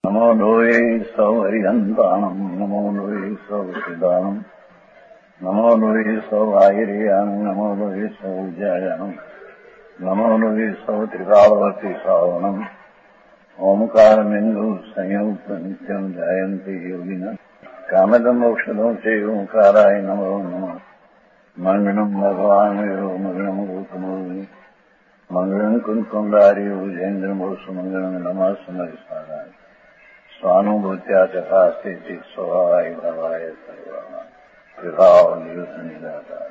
नमो लोये सौहरिहन्ताणम् नमो लोये सौहृदानम् नमो लोये सौभागिर्यानम् नमो लोये सौविजयानम् नमो लोये सौत्रिकावती सावनम् ओंकारमिन्दु संयुक्त नित्यम् जायन्ति योगिनः कामदम् मोक्षदम् च ओंकाराय नमो नमः मङ्गलम् भगवान् वीरो मङ्गलम् रूपमोहि मङ्गलम् कुन्कुण्डारि भुजेन्द्रमोसु मङ्गलम् नमः समरिसाराय स्वानुभूत्या तथा स्थिति स्वभावाय भवाय सर्वभाव निदाता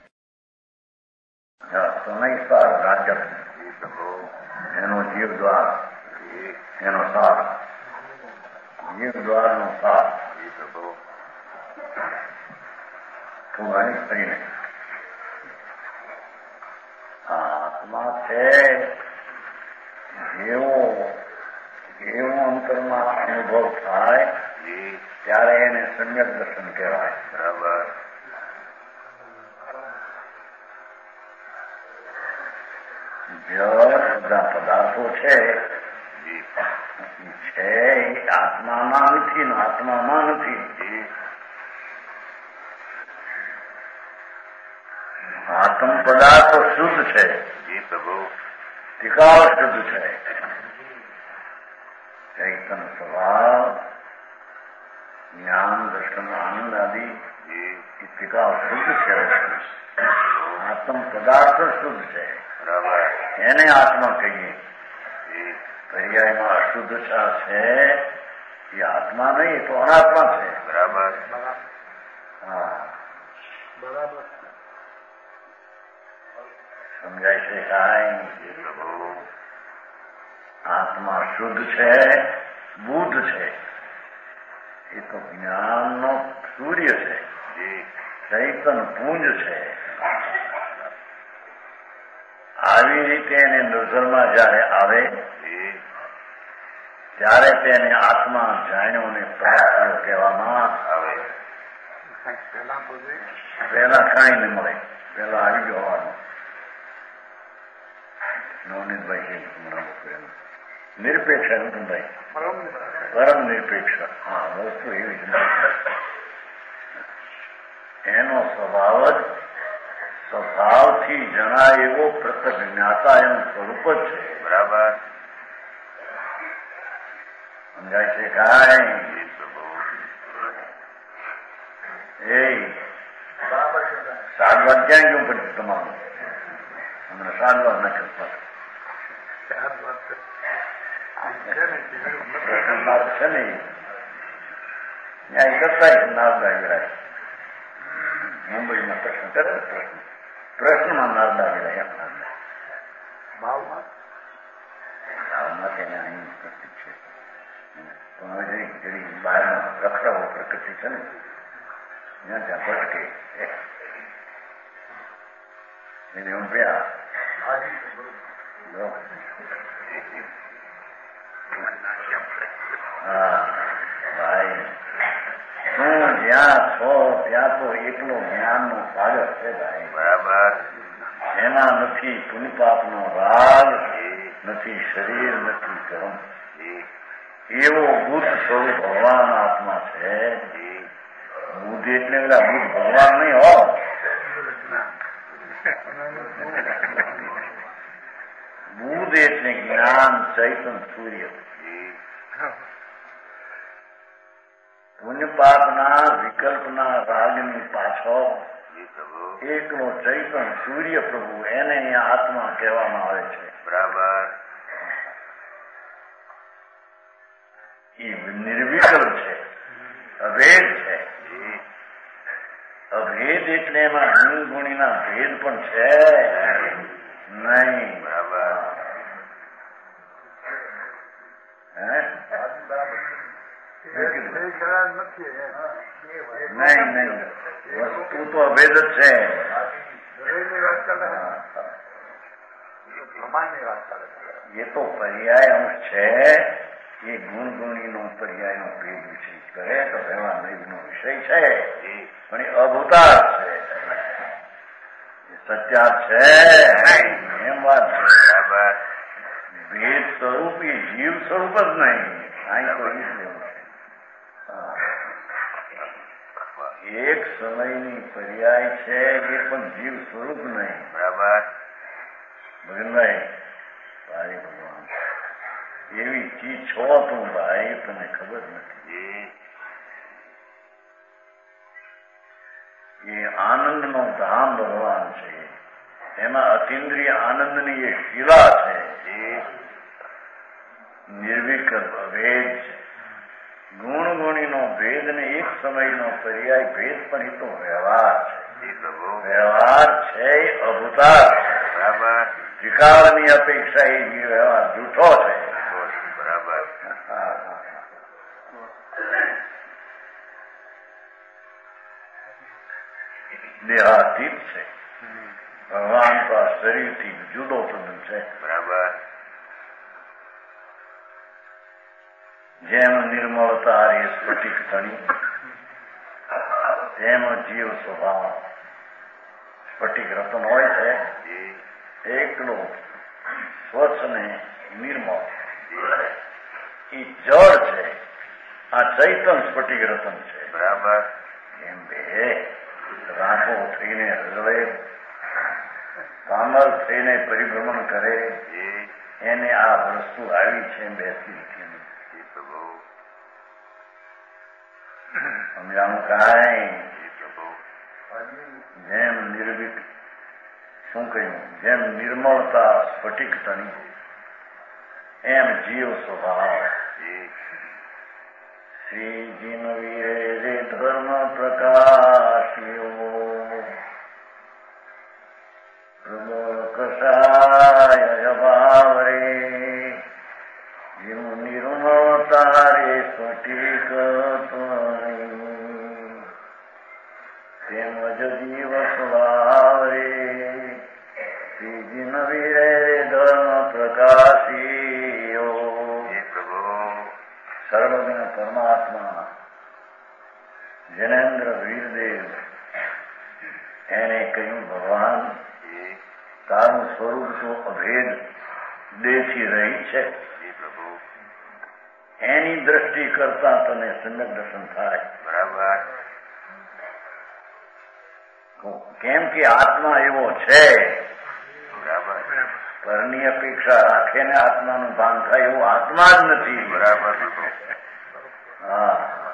સમયસર રાજ્ય એનો જીવદ્વાર એનો સાર જીવદ્વારનો સાર કુંભાઈ કરીને આત્મા છે જેવો અંતરમાં અનુભવ થાય ત્યારે એને સમ્યક દર્શન કહેવાય. બરાબર. બધા પદાર્થો છે આત્મામાં નથી ને આત્મામાં નથી. આત્મ પદાર્થો શુદ્ધ છે, ટીકાવ શુદ્ધ છે. ચૈતન સ્વભાવ જ્ઞાન દર્શન આનંદ આદિ ટીકાવ શુદ્ધ છે. આત્મ પદાર્થ શુદ્ધ છે, એને આત્મા કહીએ. પર્યાયમાં અશુદ્ધતા છે એ આત્મા નહીં તો અનાત્મા છે. બરાબર. હા, બરાબર. સમજાય છે કાંઈ? આત્મા શુદ્ધ છે, બુદ્ધ છે, એ તો જ્ઞાનનો સૂર્ય છે, ચૈતન પુંજ છે. આવી રીતે એને નજરમાં જયારે આવે ત્યારે તેને આત્મા જાણ્યો ને પ્રાપ્ત કહેવામાં આવે. પેલા કાંઈ નહીં મળે, પેલા આવી જવાનું. નવનીતભાઈ નિરપેક્ષ ભાઈ પરમ નિરપેક્ષ. હા, વસ્તુ એવી જ નથી. એનો સ્વભાવ જ સ્વભાવથી જણાય એવો પ્રત્યક્ષ જ્ઞાતા એનું સ્વરૂપ જ છે. બરાબર. સમજાય છે કાંઈ? એ સારવાર ક્યાં ગયું પડશે તમારું? હમણાં સારવાર ન કરતા છે ને ત્યાં કરતા નારદા ગરાય મુંબઈમાં પ્રશ્ન કરે. પ્રશ્નમાં નારદા ગરાય ભાવમાં તેને અહીં ઉપસ્થિત છે. પણ હવે જરી બહારના રખડાવો પ્રકૃતિ છે ને ત્યાં ત્યાં ભટકે એને ઉભ્યા. હા ભાઈ, હું જ્યાં છો ત્યાં તો એકલો જ્ઞાનનો સાગર છે ભાઈ. બરાબર. એના નથી પુનિપાપનો રાગ, નથી શરીર, નથી કર્મ. એવો બુદ્ધ સ્વરૂપ ભગવાન આત્મા છે. બુદ્ધ એટલે પેલા બુદ્ધ ભગવાન નહીં હો. બુદ્ધ એટલે જ્ઞાન ચૈતન સૂર્ય. પુણ્યપાપના વિકલ્પના રાગની પાછળ એકલો ચૈતન સૂર્ય પ્રભુ, એને અહીંયા આત્મા કહેવામાં આવે છે. બરાબર. એ નિર્વિકલ્પ છે, અભેદ છે. અભેદ એટલે એમાં ગુણ ગુણીના ભેદ પણ છે નહીં. બરાબર. નહીં નહીં, વસ્તુ તો અભેદ જ છે. એ તો પર્યાય અંશ છે. એ ગુણ ગુણીનો પર્યાયનો ભેદ વિષય કરે તો વ્યવહાર નૈવનો વિષય છે, પણ એ અભૂતાર છે, સત્યાર છે. એમ વાત છે. ભેદ સ્વરૂપ એ જીવ સ્વરૂપ જ નહીં. અહીં તો ઈ જ લેવું છે. એક સમયની પર્યાય છે એ પણ જીવ સ્વરૂપ નહીં. બરાબર ભગનભાઈ, ભાઈ ભગવાન એવી ચીજ છો તું ભાઈ, તને ખબર નથી. એ આનંદનો ધામ ભગવાન છે. એમાં અતિન્દ્રિય આનંદની એ શિલા છે. નિર્વિકલ્પ અભેદ છે. ગુણ ગુણીનો ભેદ ને એક સમયનો પર્યાય ભેદ, પણ એ તો વ્યવહાર છે. વ્યવહાર છે અભૂતાર. બરાબર. વિકારની અપેક્ષા એ વ્યવહાર જૂઠો છે. બરાબર. દેહાતીત છે. ભગવાન તો આ શરીરથી જુદો તદ્દન છે. બરાબર. જેમ નિર્મળતા એ સ્ફટિક તણી, તેમ જીવ સ્વભાવ સ્ફટિક રતન હોય છે. એકલો સ્વચ્છ ને નિર્મળ એ જળ છે. આ ચૈતન સ્ફટિક રતન છે. બરાબર. એમ બે રાંકો થઈને હળવે, કામલ થઈને પરિભ્રમણ કરે, એને આ વસ્તુ આવી છે બેસી સમજાણું કાંઈ. જેમ નિર્વિક શું કહ્યું, જેમ નિર્મળતા સ્ફટિક તણી, એમ જીવ સ્વભાવ. શ્રીજીન વીરે ધર્મ પ્રકાશ્યો, કષાય ભાવ રે, જેવું નિર્મળતા રે સ્ફટિક તેમજ જીવ સ્વભાવ રે. શ્રીજીન વીરે ધર્મ પ્રકાશીઓ. સર્વજ્ઞ પરમાત્મા જનેન્દ્ર વીરદેવ એને કહ્યું, ભગવાન તારું સ્વરૂપ તો અભેદ દેશી રહી છે. એની દ્રષ્ટિ કરતા તને સમ્યક દર્શન થાય. બરાબર. કેમ કે આત્મા એવો છે. બરાબર. પરની અપેક્ષા રાખે ને આત્માનું ભાન થાય એવું આત્મા જ નથી. બરાબર. હા,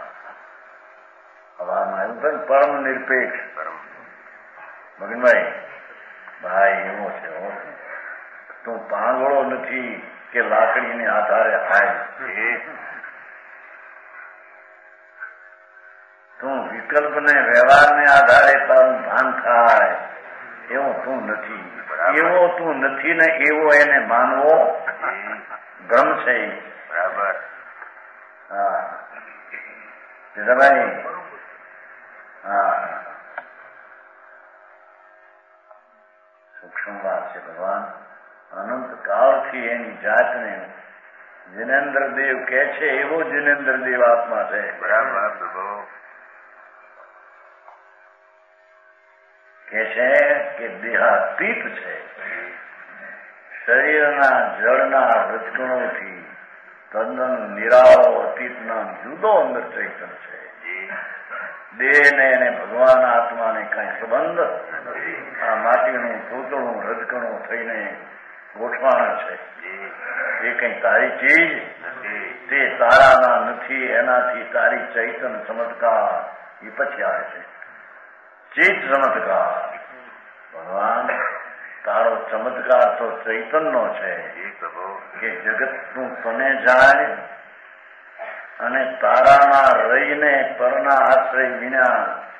હવામાં એવું થાય પરમ નિરપેક્ષ. મગનભાઈ, ભાઈ એવો છે. તું પાંગળો નથી કે લાકડીને આધારે હાય. તું વિકલ્પ ને વ્યવહાર ને આધારે તારું ભાન થાય એવું તું નથી. એવો તું નથી ને એવો એને માનવો ભ્રમ છે. બરાબર. હા ભાઈ. હા, સૂક્ષ્મ વાત છે. ભગવાન અનંત કાળથી એની જાતને જિનેન્દ્ર દેવ કે છે એવો જિનેન્દ્ર દેવ આત્મા છે. બરાબર. કે છે કે દેહાતીત છે. શરીરના જળના રજગણોથી તદ્દન નિરાળો અતીતના જુદો અંદર ચૈતન છે. દેહ ને એને ભગવાન આત્માને કઈ સંબંધ. આ માટીનું પૂતળું રજકણું થઈને ગોઠવાણા છે. એ કઈ તારી ચીજ તે તારાના નથી. એનાથી તારી ચૈતન ચમત્કાર એ પછી આવે છે. ચિત્ત ચમત્કાર. ભગવાન તારો ચમત્કાર તો ચૈતનનો છે કે જગતનું તને જાય અને તારાના રહીને પરના આશ્રય વિના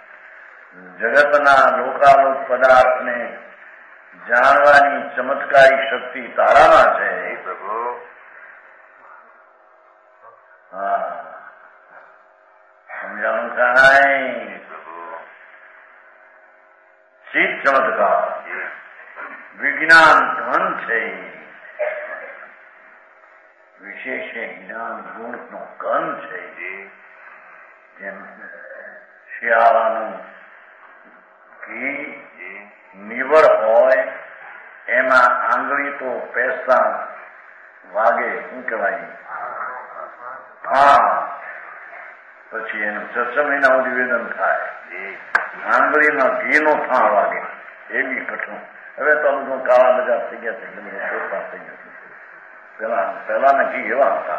જગતના લોકાલોક પદાર્થને જાણવાની ચમત્કારી શક્તિ તારામાં છે. હા, સમજાણું કાંઈ. ચિત્ત ચમત્કાર વિજ્ઞાન ધન છે. વિશેષ જ્ઞાન ગુણ નો કન છે. જેમ શિયાળાનું ઘી નિવડ હોય એમાં આંગળી તો પેસતા વાગે. શું કહેવાય? હા પછી એનું 6 મહિના સુધી વેદન થાય. આંગળીના ઘીનો થાં વાગે એવી કઠણ. હવે તો બધું કાળા બજાર થઈ ગયા છે, બધું ફેરફાર થઈ ગયો. પહેલાના ઘી એવા હતા.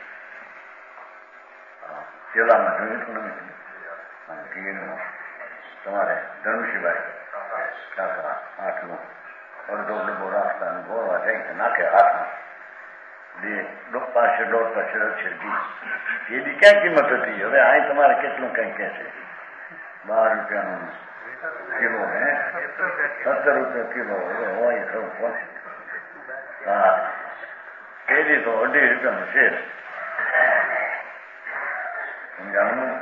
પેલામાં જોયું હતું ઘીનું તમારે ધનુષીભાઈ કાકા 8નો અડધો ડબ્બો રાખતા અને ગોળવા જાય નાખે હાથમાં પાસે 1.5 ઘી. એની ક્યાં કિંમત હતી? હવે અહીં તમારે કેટલું કઈ કે છે? 12 રૂપિયાનું કિલો હે, 17 રૂપિયા કિલો હોય ખરું પહોંચે. હા એની તો 2.5 રૂપિયાનું છે. સમજાણું?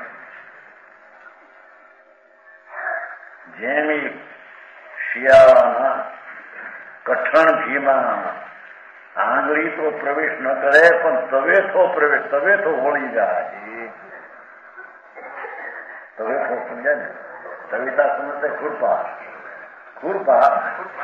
જેમ શિયાળાના કઠણ ઘીમાં આંગળી તો પ્રવેશ ન કરે પણ તવેથો વળી જાય. તવેથો સમજે ને? તવિતા સમજે ખુરપા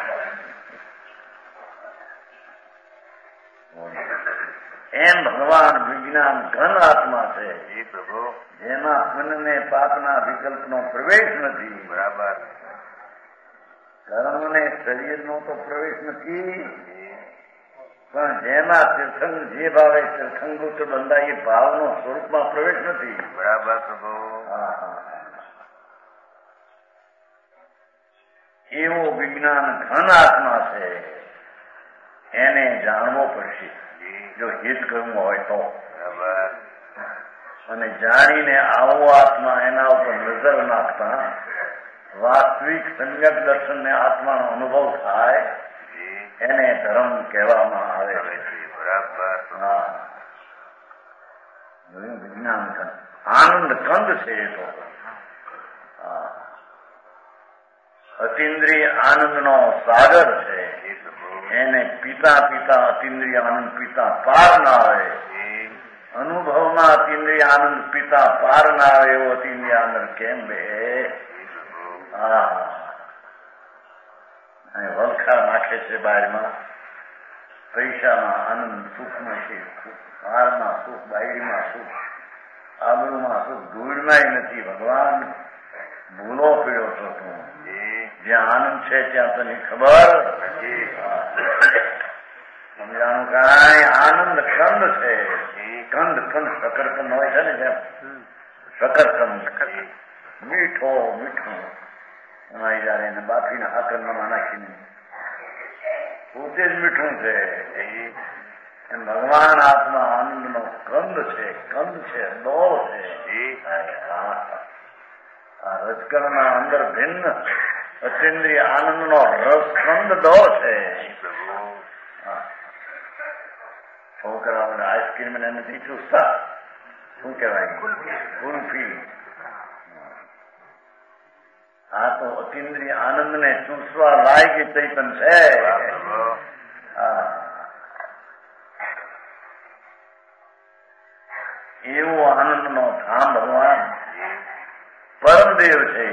એમ ભગવાન વિજ્ઞાન ઘન આત્મા છે. જેમાં પુણ્ય પાપના વિકલ્પનો પ્રવેશ નથી. બરાબર. કર્મ ને શરીરનો તો પ્રવેશ નથી, પણ જેમાં તીર્થંગ જે ભાવે તીર્થંગુત બંધાય એ ભાવનો સ્વરૂપમાં પ્રવેશ નથી. બરાબર. એવો વિજ્ઞાન ઘન આત્મા છે, એને જાણવો પડશે જો હિત કરવું હોય તો. બરાબર. અને જાણીને આવો આત્મા એના ઉપર નજર નાખતા વાસ્તવિક સમ્યક દર્શનને આત્માનો અનુભવ થાય એને ધર્મ કહેવામાં આવે છે. બરાબર. હા વિજ્ઞાન આનંદ કંદ છે એ તો. અતિન્દ્રિય આનંદનો સાગર છે. એને પીતા અતિન્દ્રિય આનંદ પીતા પાર ના આવે. અનુભવમાં અતિન્દ્રિય આનંદ પીતા પાર ના આવે એવો અતિન્દ્રિય આનંદ કેમ બે? વલખા નાખે છે બહારમાં. પૈસામાં આનંદ, સુખમાં છે હારમાં સુખ, બાયડીમાં સુખ, આબરૂમાં સુખ, ધૂળમાં નથી. ભગવાન ભૂલો પીડ્યો છો તું. જ્યાં આનંદ છે ત્યાં તને ખબર નથી. સમજાણું? કાંઈ આનંદ કંદ છે. કંદ શકરકંદ હોય છે ને, જેમ શકરકંદ મીઠું એમાં જયારે એને બાફીને હાકરમાં નાખીને પોતે જ મીઠું છે. એમ ભગવાન આત્મા આનંદનો કંદ છે, ડોળ છે. આ રજકણના અંદર ભિન્ન અતિન્દ્રિય આનંદનો રસકંદ ડોળ છે. છોકરાઓને આઈસ્ક્રીમ એને નથી ચૂસતા, શું કહેવાય? કુલ્ફી. આ તો અતિન્દ્રિય આનંદ ને ચૂસવા લાયક ચૈતન છે. એવો આનંદ નો ધામ ભગવાન પરમદેવ છે.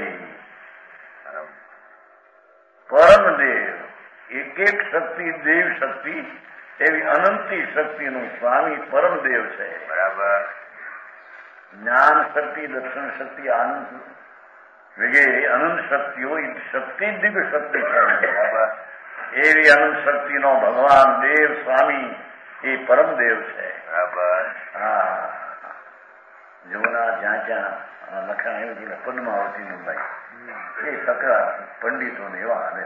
પરમદેવ એક શક્તિ, દેવ શક્તિ એવી અનંતી શક્તિનું સ્વામી પરમદેવ છે. બરાબર. જ્ઞાન શક્તિ, દર્શન શક્તિ, આનંદ વગેરે અનંત શક્તિઓ શક્તિ દિવ્ય શક્તિ છે. બરાબર. એવી અનંત શક્તિનો ભગવાન દેવ સ્વામી એ પરમદેવ છે. બરાબર. હા જોના જ્યાં લખાણ એવું છે પદ્માવતી નું ભાઈ એ સકરા પંડિતોને એવા આવે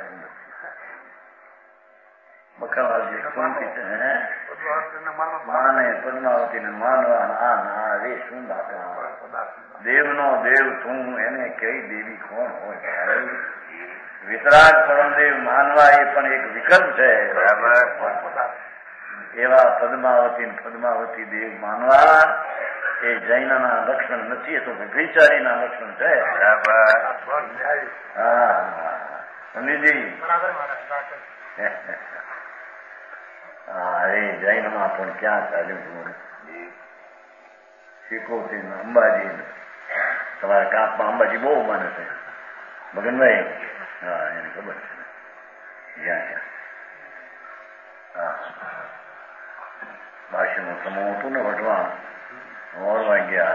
બખાવાજી શાંતિ છે. માને પદ્માવતી ને માનવા રે શું દેવનો દેવ તું એને કઈ દેવી કોણ હોય? વિતરાગ પરમદેવ માનવા એ પણ એક વિકલ્પ છે. બરાબર. એવા પદ્માવતી દેવ માનવા એ જૈનના લક્ષણ નથી, એ તો વિચારીના લક્ષણ છે. બરાબર. હા સમજી. હા એ જૈનમાં પણ ક્યાં ચાલ્યું? શીખોતી અંબાજી, તમારા કાપમાં અંબાજી બહુ માને છે મગનભાઈ. હા એને ખબર છે. જ્યાં હા ભાષ્યનું સમૂહ હતું ને વઢવાનું મોરવા ગયા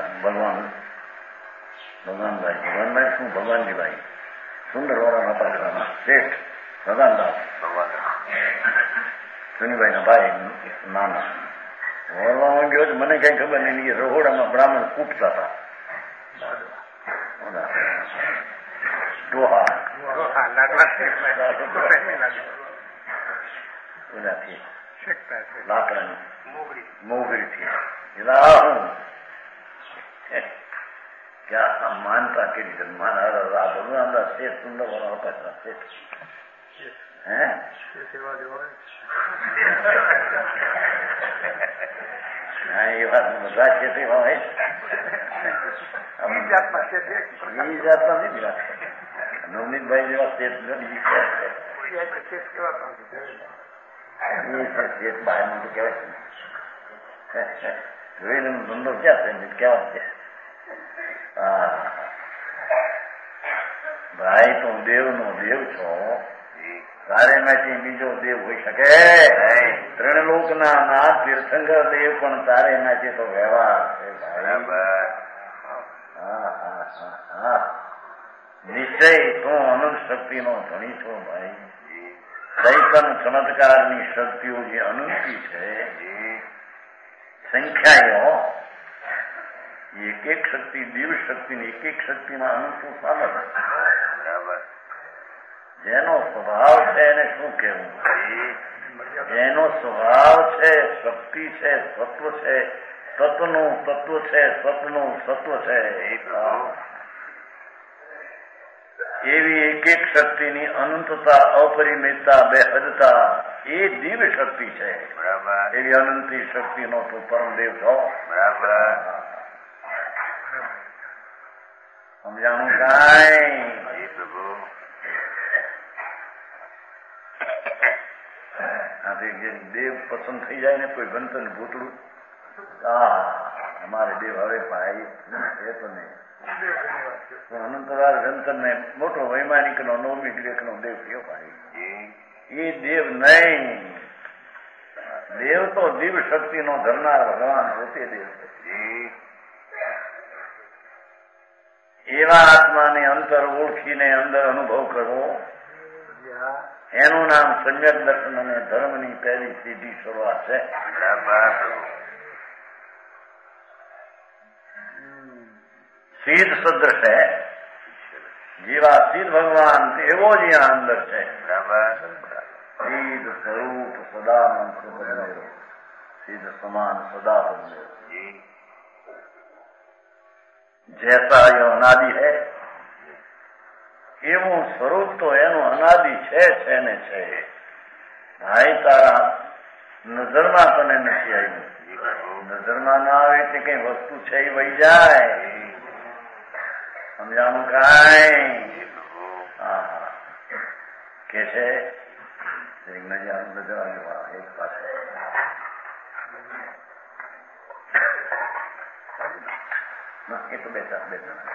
ભગવાનભાઈ શું ભગવાનજીભાઈ સુંદરવાળાના પાછળના શેઠ ભગવાનદાસ સુનીભાઈના ભાઈ નાના મોરવામાં ગયો તો મને કઈ ખબર નહીં. રહોડામાં બ્રાહ્મણ કૂટતા હતા. લાકડાની મોગરીથી ક્યાં માનતા કરી છે. ભગવાનદાસ શેઠ સુંદર વાળા પાછળ શેઠ હે એ વાત બધા છે તેવા હોય. જાતના નથી વાત. નવનીતભાઈ જેવા શેઠ શેઠ બહાર તો કહેવાય જોઈને ધંધો ક્યાં છે કેવા છે. ભાઈ તું દેવ નો દેવ છો. તારે માંથી બીજો દેવ હોઈ શકે? ત્રિલોક ના નાથ તીર્થંકર દેવ પણ તારે માંથી તો વ્યવહાર છે. નિશ્ચય તું અનંત શક્તિ નો ધણી છો ભાઈ. ચૈતન ચમત્કાર ની શક્તિઓ જે અનંતી છે સંખ્યાઓ એક એક શક્તિ દિવ્ય શક્તિ ની એક એક શક્તિમાં અનંતનું સાધન. જેનો સ્વભાવ છે એને શું કહેવું? જેનો સ્વભાવ છે શક્તિ છે સત્વ છે તત્વનું તત્વ છે સત્વનું સત્વ છે એવી એક એક શક્તિની અનંતતા અપરિમિતતા બેહદતા એ દિવ્ય શક્તિ છે. એવી અનંતી શક્તિનો તો પરમદેવ છો. સમજાણું કાંઈ? દેવ પસંદ થઈ જાય ને કોઈ ભંતન ભૂતળું અમારે દેવ હવે ભાઈ એ તો નહીં. અનંતવાર ભંતન ને મોટો વૈમાનિક નો નવમી ગ્રેક નો દેવ થયો ભાઈ. એ દેવ નહીં. દેવ તો દિવ્ય શક્તિ નો ધરનાર ભગવાન પોતે દેવ છે. એવા આત્માને અંતર ઓળખીને અંદર અનુભવ કરવો એનું નામ સમ્યક દર્શન અને ધર્મની પહેલી સીધી શરૂઆત છે. સિદ્ધ સદ્રશ છે જેવા સિદ્ધ ભગવાન એવો જ અહીંયા અંદર છે. સિદ્ધ સ્વરૂપ સદાનંદ સિદ્ધ સમાન સદા જૈસા યો અનાદિ હૈ એવું સ્વરૂપ તો એનું અનાદિ છે ને છે. ભાઈ તારા નજરમાં તને નથી આવ્યું. નજરમાં ના આવે એટલે કઈ વસ્તુ છે એ વહી જાય. સમજાણું કાંઈ? કે છે નજર એક પાસે એ તો બેઠા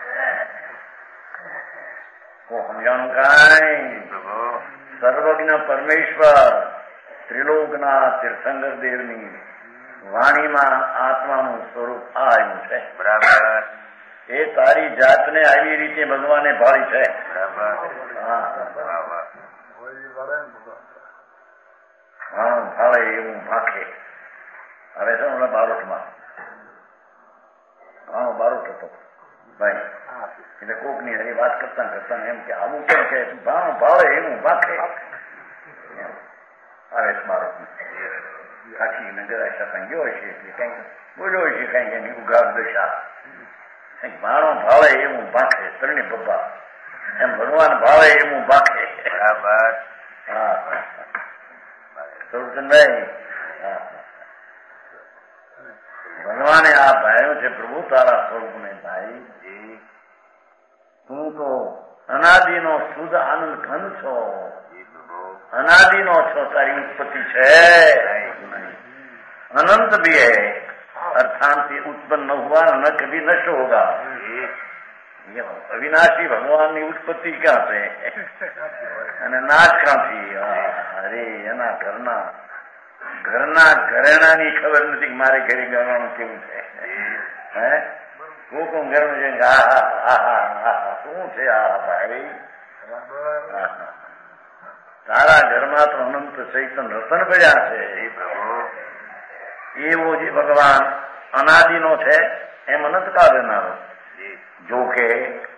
સમજાણું કાંઈ? સર્વજ્ઞ પરમેશ્વર ત્રિલોકના તીર્થંકર દેવની વાણીમાં આત્માનું સ્વરૂપ આ આવ્યું છે. બરાબર. એ તારી જાતને આવી રીતે ભગવાને ભાળી છે. ભાવે એવું ભાખે. હવે છે ને બારોટમાં બારોટ હતો ભાઈ. એટલે કોક ની હરી વાત કરતા એમ કે આવું કેમ કે ભાવે એવું ભાખે આવે બારોટ આખી નગર આશા ગયો હશે એટલે કઈ બોલ્યો હશે કઈ એની ઉઘાડ દશા ભાણો ભાવે એવું ભાખે. તરણી પપ્પા એમ ભગવાન ભાવે એવું ભાખે. બરાબર. સુરચંદભાઈ ભગવાને આ ભાવ્યું છે પ્રભુ તારા સ્વરૂપને. ભાઈ તું તો અનાદિનો શુદ્ધ આનંદ ઘન છો. અનાદિનો છો. તારી ઉત્પત્તિ છે अनंत भी है, अर्थात से उत्पन्न न हुआ न कभी नष्ट होगा। ये अविनाशी भगवान की उत्पत्ति क्या है અને નાશ ક્યાંથી? અરે એના ઘરના ઘરેણાની ખબર નથી કે મારે ઘરે ગવાનું કેવું છે. હે કોકમ ઘરમાં જઈને શું છે આ ભાઈ? તારા ઘરમાં તો અનંત ચૈતન રતન પડ્યા છે. એવો જે ભગવાન અનાદિનો છે એમ અનંતકાળ રહેનારો. जो के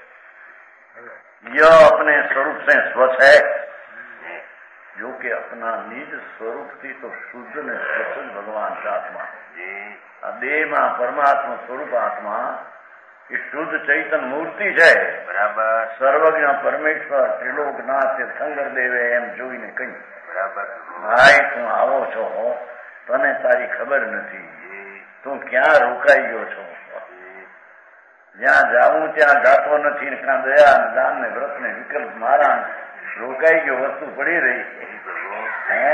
यह अपने स्वरूप से स्वच्छ है, जो कि अपना निज स्वरूप थी तो शुद्ध ने स्वच्छ भगवान का आत्मा. आ देह में परमात्मा स्वरूप आत्मा એ શુદ્ધ ચૈતન મૂર્તિ છે. બરાબર. સર્વજ્ઞ પરમેશ્વર ત્રિલોકનાથ તીર્થંકર દેવે એમ જોઈને કહ્યું, બરાબર ભાઈ તું આવો છો, તને તારી ખબર નથી, તું ક્યાં રોકાઈ ગયો છો. જ્યાં જાવું ત્યાં ગાતો નથી, કાં દયા ને દાન ને વ્રત ને વિકલ્પ મારા રોકાઈ ગયો, વસ્તુ પડી રહી. હે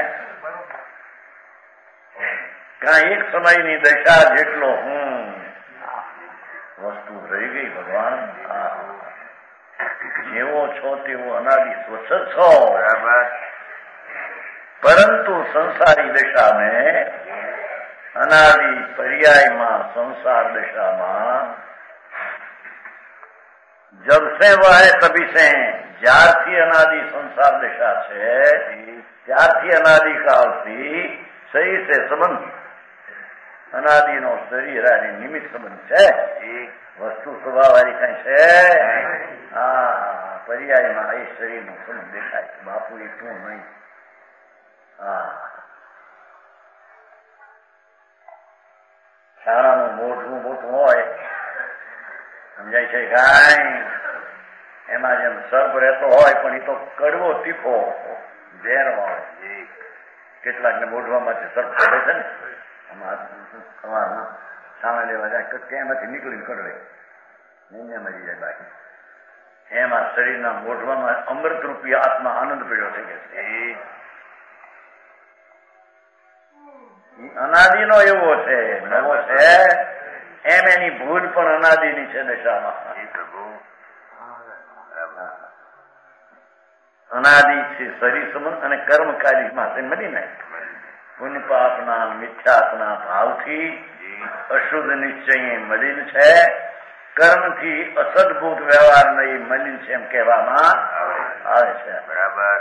કાં એક સમયની દશા જેટલો હું વસ્તુ રહી ગઈ. ભગવાન જેવો છો તેવો અનાદિ સ્વચ્છ છો. બરાબર. પરંતુ સંસારી દશા में અનાદિ પર્યાયમાં સંસાર દશામાં जब से वह है तभी से ज्यारથી અનાદિ સંસાર દશા છે ત્યારથી અનાદિ કાળથી સહી છે સંબંધ. અનાદિનો શરીર અને નિમિત્ત સંબંધ છે. વસ્તુ સ્વભાવવાળી કઈ છે? હા, પર્યાયમાં એ શરીરનો સંબંધ દેખાય. બાપુ એટલું નહીં. હા, શાળાનું મોટું મોટું હોય સમજાય છે કાંઈ? એમાં જેમ સર્પ રહેતો હોય પણ એ તો કડવો તીખો ઝેર હોય. કેટલાકને મોઢવામાંથી સર્પ પડે છે ને, સવારમાં સામે લેવા જાય ત્યાંમાંથી નીકળીને કડવે મરી જાય. બાકી એમાં શરીરના મોઢવામાં અમૃત રૂપી આત્મા આનંદ પડ્યો છે કે અનાદિનો એવો છે, નવો છે. એમ એની ભૂલ પણ અનાદિની છે દશામાં. અનાદિ છે શરીર સંબંધ અને કર્મકારી માટે મળીને પુણ્ય પાપના મિથ્યાત્મના ભાવથી અશુદ્ધ નિશ્ચય મલિન છે. કર્મથી અસદભૂત વ્યવહાર નહીં મલિન છે એમ કહેવામાં આવે છે. બરાબર.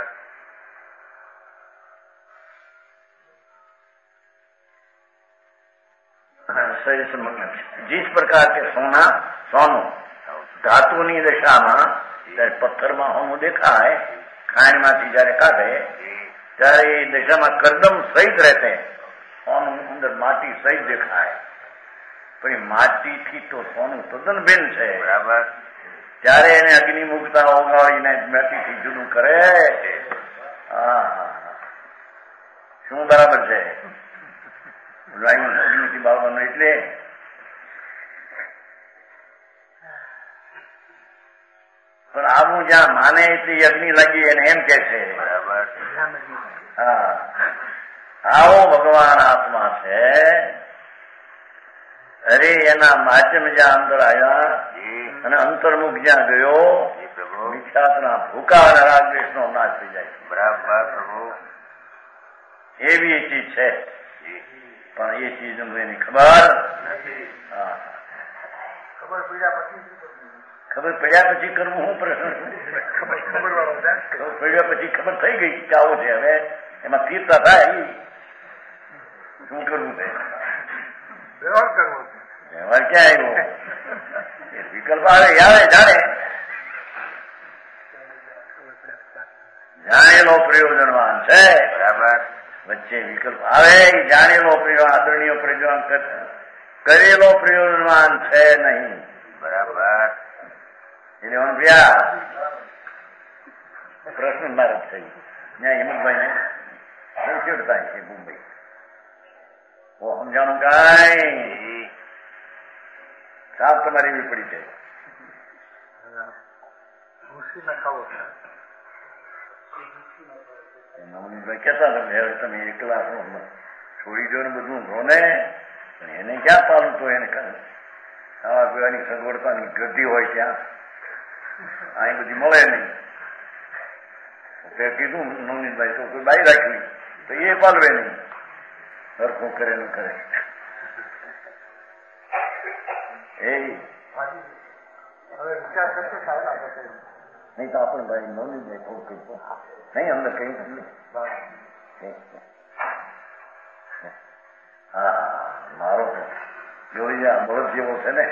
शरीर संबंध जिस प्रकार के सोनू धातुની દશામાં ત્યારે પથ્થરમાં હોમું દેખાય, ખાંડમાંથી જયારે કાઢે ત્યારે એ દશામાં કરદમ સહિત રહેતે, સોનું અંદર માટી સહિત દેખાય. પણ માટીથી તો સોનું તદ્દન ભિન્ન છે. બરાબર. ત્યારે એને અગ્નિ મુકતા ઓગાળીને માટીથી જુદું કરે. શું બરાબર છે? અગ્નિથી બાળવાનું એટલે પણ આવું જ્યાં માને એટલી અગ્નિ લાગી એને એમ કે છે. બરાબર. હા, આવો ભગવાન આત્મા છે. અરે એના માધ્યમ જ્યાં અંદર આવ્યા અને અંતર્મુખ જ્યાં ગયો મિથ્યાત્મના ભૂકા અને રાગદ્વેષનો નાશ થઈ જાય. બરાબર. એવી ચીજ છે પણ એ ચીજ એની ખબર ખબર પડ્યા પછી કરવું શું પ્રશ્ન? ખબર પડ્યા પછી ખબર થઈ ગઈ કે આવો છે, હવે એમાં તીર્થતા થાય શું કરવું છે? વ્યવહાર કરવો. વ્યવહાર ક્યાં આવ્યો? વિકલ્પ આવે જાણે જાણેલો પ્રયોજનવાન છે. બરાબર. વચ્ચે વિકલ્પ આવે જાણેલો પ્રયોજન આદરણીય પ્રયોજન કરેલો પ્રયોજનવાન છે નહીં. બરાબર. એટલે અભ્યાસ પ્રશ્ન મારે થઈ ત્યાં હિંમતભાઈ ને ચડતા છે મુંબઈ. સમજાણું કાંઈ સાફ તમારી એવી પડી છે. કેતા તમે એકલા છોડી દો ને બધું રહો ને, એને ક્યાં પાલું તો એને ખાવા પીવાની સગવડતાની ગતિ હોય ત્યાં અહીં બધી મળે નહીં. કીધું નવનીતભાઈ તો કોઈ બાઈ રાખવી તો એ પાલવે નહીં, હરખું કરે ન કરે. नहीं तो अपन भाई नौनी देखो नहीं हमने कहीं हाँ मारो જોડિયા બળદ જેવો છે ને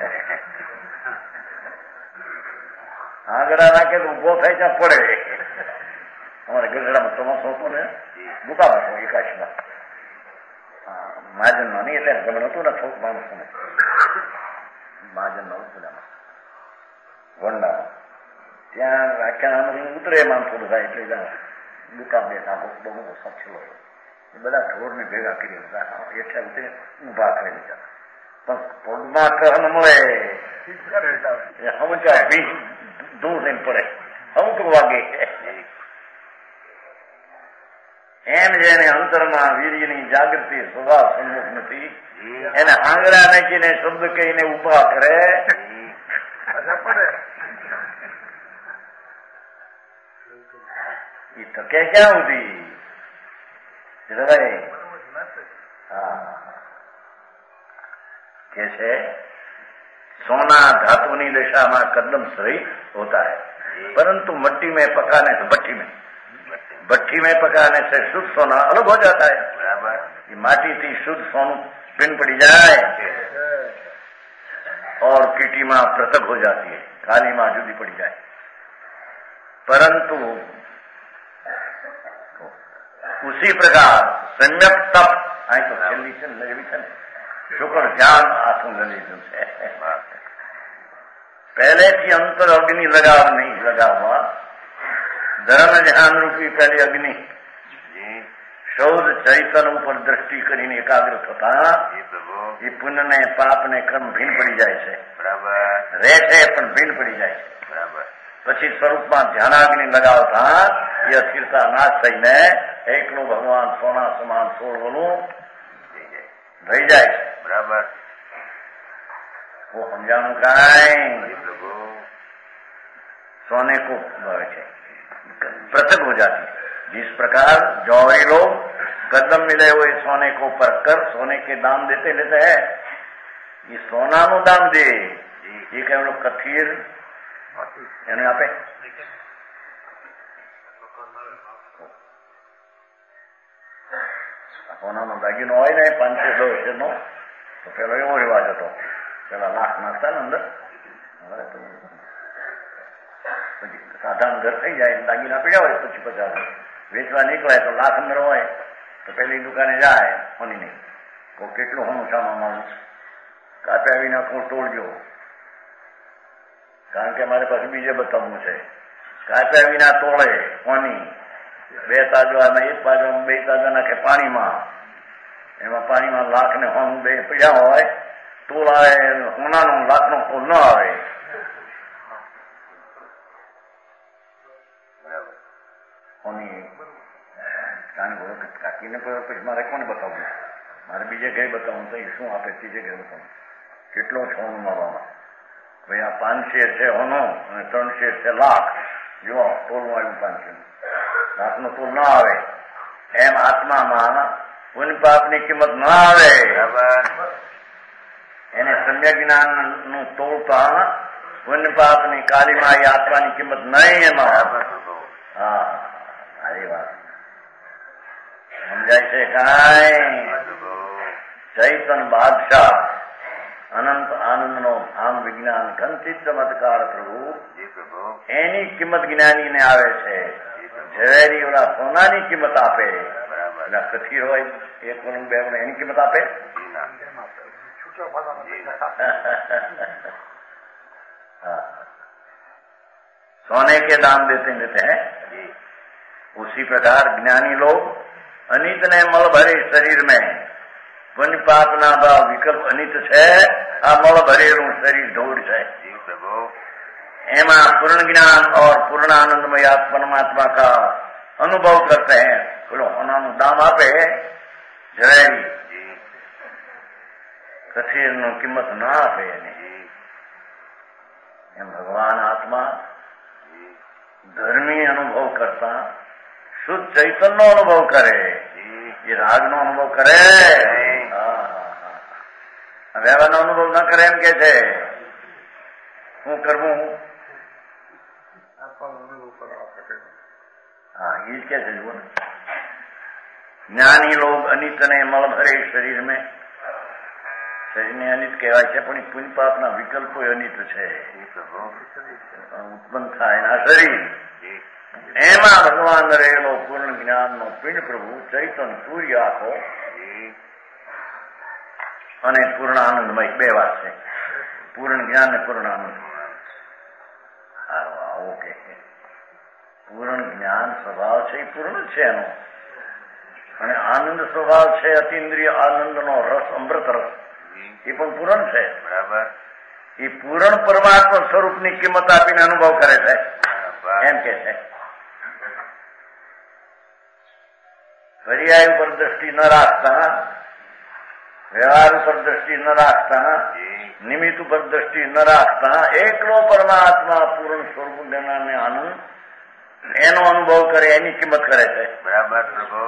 આંગળા નાખે તો ઉભો થાય ત્યાં પડે. અમારે ગઢડામાં ચોમાસો હતો ને દુકાન હતો એકાશમાં મહાજનમાં નહીં એટલે ગમન હતું ને થોડુંક માણસોને મહાજનમાં ઉતર્યામાં વંડામાં ત્યાં વ્યાખ્યાન ઉતરે માણસો બધા એટલે દુકાન બેઠા બહુ મોટો સચલો બધા ઢોરને ભેગા કરી એટલે ઉતરે ઉભા કરી દીધા પણ પગમાં કર મળે અમુક દૂર થઈને પડે અમુક વાગે એમ જેને અંતરમાં વીર્યની જાગૃતિ સ્વભાવ સન્મુખ નથી એને આંગળા નાખીને શબ્દ કહીને ઉભા કરે એ તકે ક્યાં સુધી कैसे सोना धातुनी दशा में कदम सही होता है परंतु मट्टी में पकाने से भट्टी में पकाने से शुद्ध सोना अलग हो जाता है. ये माटी थी शुद्ध सोनू पिन पड़ी जाए और कीटी में पृथक हो जाती है काली मां जुदी पड़ी जाए परंतु उसी प्रकार सम्यक तप आई तो छेल्ली છે નજવી છે શુક્ર ધ્યાન આથું લીધું છે. પહેલેથી અંતર અગ્નિ લગાવવા ધર્મ ધ્યાન રૂપી પહેલી અગ્નિ શૌધ ચૈતન ઉપર દ્રષ્ટિ કરીને એકાગ્ર થતા એ પુણ્ય ને પાપ ને ક્રમ ભીન પડી જાય છે રહે છે પણ ભીન પડી જાય છે. પછી સ્વરૂપમાં ધ્યાનાગ્નિ લગાવતા એ અસ્થિરતા નાશ થઈને એકલું ભગવાન સોના સમાન સોળવાનું રહી જાય છે. બરાબર वो समझाणु काई सोने को पृथक हो जाती है. जिस प्रकार जौहरी लोग कदम मिले हुए सोने को परख कर सोने के दाम देते लेते हैं ये सोना नु दाम दे ये कई लोग कथीर એને આપે સોનાનો દાગીનો હોય ને 500-1000 નો તો પેલો એવો રિવાજ હતો પેલા લાખ નાખતા ને અંદર પછી સાધારણ ઘર થઈ જાય દાગીના પીડ્યા હોય 50 વેચવા નીકળાય તો લાખ અંદર હોય તો પેલી દુકાને જાય હોની નહીં તો કેટલું હોનું સામા મારું કાપ્યા વિના કોણ તોડજો કારણ કે મારે પાસે બીજે બતાવવું છે કાપ્યા વિના તોડે હોની 2 તાજવામાં 1 બાજુમાં 2 તાજા નાખે પાણીમાં એમાં પાણીમાં લાખ ને હોનું 2 પીડ્યા હોય તોલ આવે હોનાનો લાખનો તોલ ન આવે હોની કારણ કે કાકીને પછી મારે કોને બતાવવું મારે બીજે ઘરે બતાવવું તો શું આપે ત્રીજે ઘરે બતાવવું કેટલો છે હોનું મારવામાં ભાઈ આ 5 શેર છે હોનો અને 3 શેર છે લાખ જો તોલમાં આવ્યું 5 શેર લાખનો તોલ ન આવે એમ આત્મામાં પુણ્ય પાપની કિંમત ન આવે એને સમ્યક જ્ઞાન નું તોડતા પુણ્ય પાપની કાલીમાં એ આત્માની કિંમત નહીં એમાં હા સારી વાત સમજાય છે કાંઈ ચૈતન બાદશાહ અનંત આનંદનો ધામ વિજ્ઞાન કંચિત ચમત્કાર પ્રભુ એની કિંમત જ્ઞાનીને આવે છે ઝવેરી ઓલા સોનાની કિંમત આપે એટલે કથીર હોય 1 વણ 2 વણ એની કિંમત આપે सोने के दाम देते हैं उसी प्रकार ज्ञानी लोग अनित ने मल भरे शरीर में पुण्य पाप ना भाव विकल्प अनित है आ मल भरेलू शरीर ढोर है एमा पूर्ण ज्ञान और पूर्ण आनंदमय परमात्मा का अनुभव करते हैं बोलो होना दाम आपे जवेरी कथीर नो किंमत ना आपे एम भगवान आत्मा धर्मी अनुभव करता शुद्ध चैतन्य नो अनुभव करे ये राग नो अनुभव करे વ્યવહારનો અનુભવ ન કરે એમ કે છે. શું કરવું? હા, એ જ કે છે. જુઓ ને, જ્ઞાની લોગ અનિત ને મળ ભરે શરીર में શરીરને અનિત કહેવાય છે, પણ પુણ્ય પાપના વિકલ્પો અનિત છે. ઉત્પન્ન થાય એના શરીર એમાં ભગવાન રહેલો પૂર્ણ જ્ઞાનનો પિંડ પ્રભુ ચૈતન સૂર્ય આખો અને પૂર્ણ આનંદમય બે વાત છે. પૂર્ણ જ્ઞાન ને પૂર્ણ આનંદ. ઓકે, પૂર્ણ જ્ઞાન સ્વભાવ છે એ પૂર્ણ છે એનો, અને આનંદ સ્વભાવ છે અતિન્દ્રિય આનંદનો રસ, અમૃત રસ, એ પણ પૂર્ણ છે. બરાબર. એ પૂર્ણ પરમાત્મા સ્વરૂપની કિંમત આપીને અનુભવ કરે છે એમ કે છે. પર્યાય ઉપર દ્રષ્ટિ ન રાખતા, વ્યવહાર ઉપર દ્રષ્ટિ ન રાખતા, નિમિત્ત ઉપર દ્રષ્ટિ ન રાખતા, એકલો પરમાત્મા પૂર્ણ સ્વરૂપ જ્ઞાનને આનંદ એનો અનુભવ કરે, એની કિંમત કરે છે. બરાબર પ્રભુ.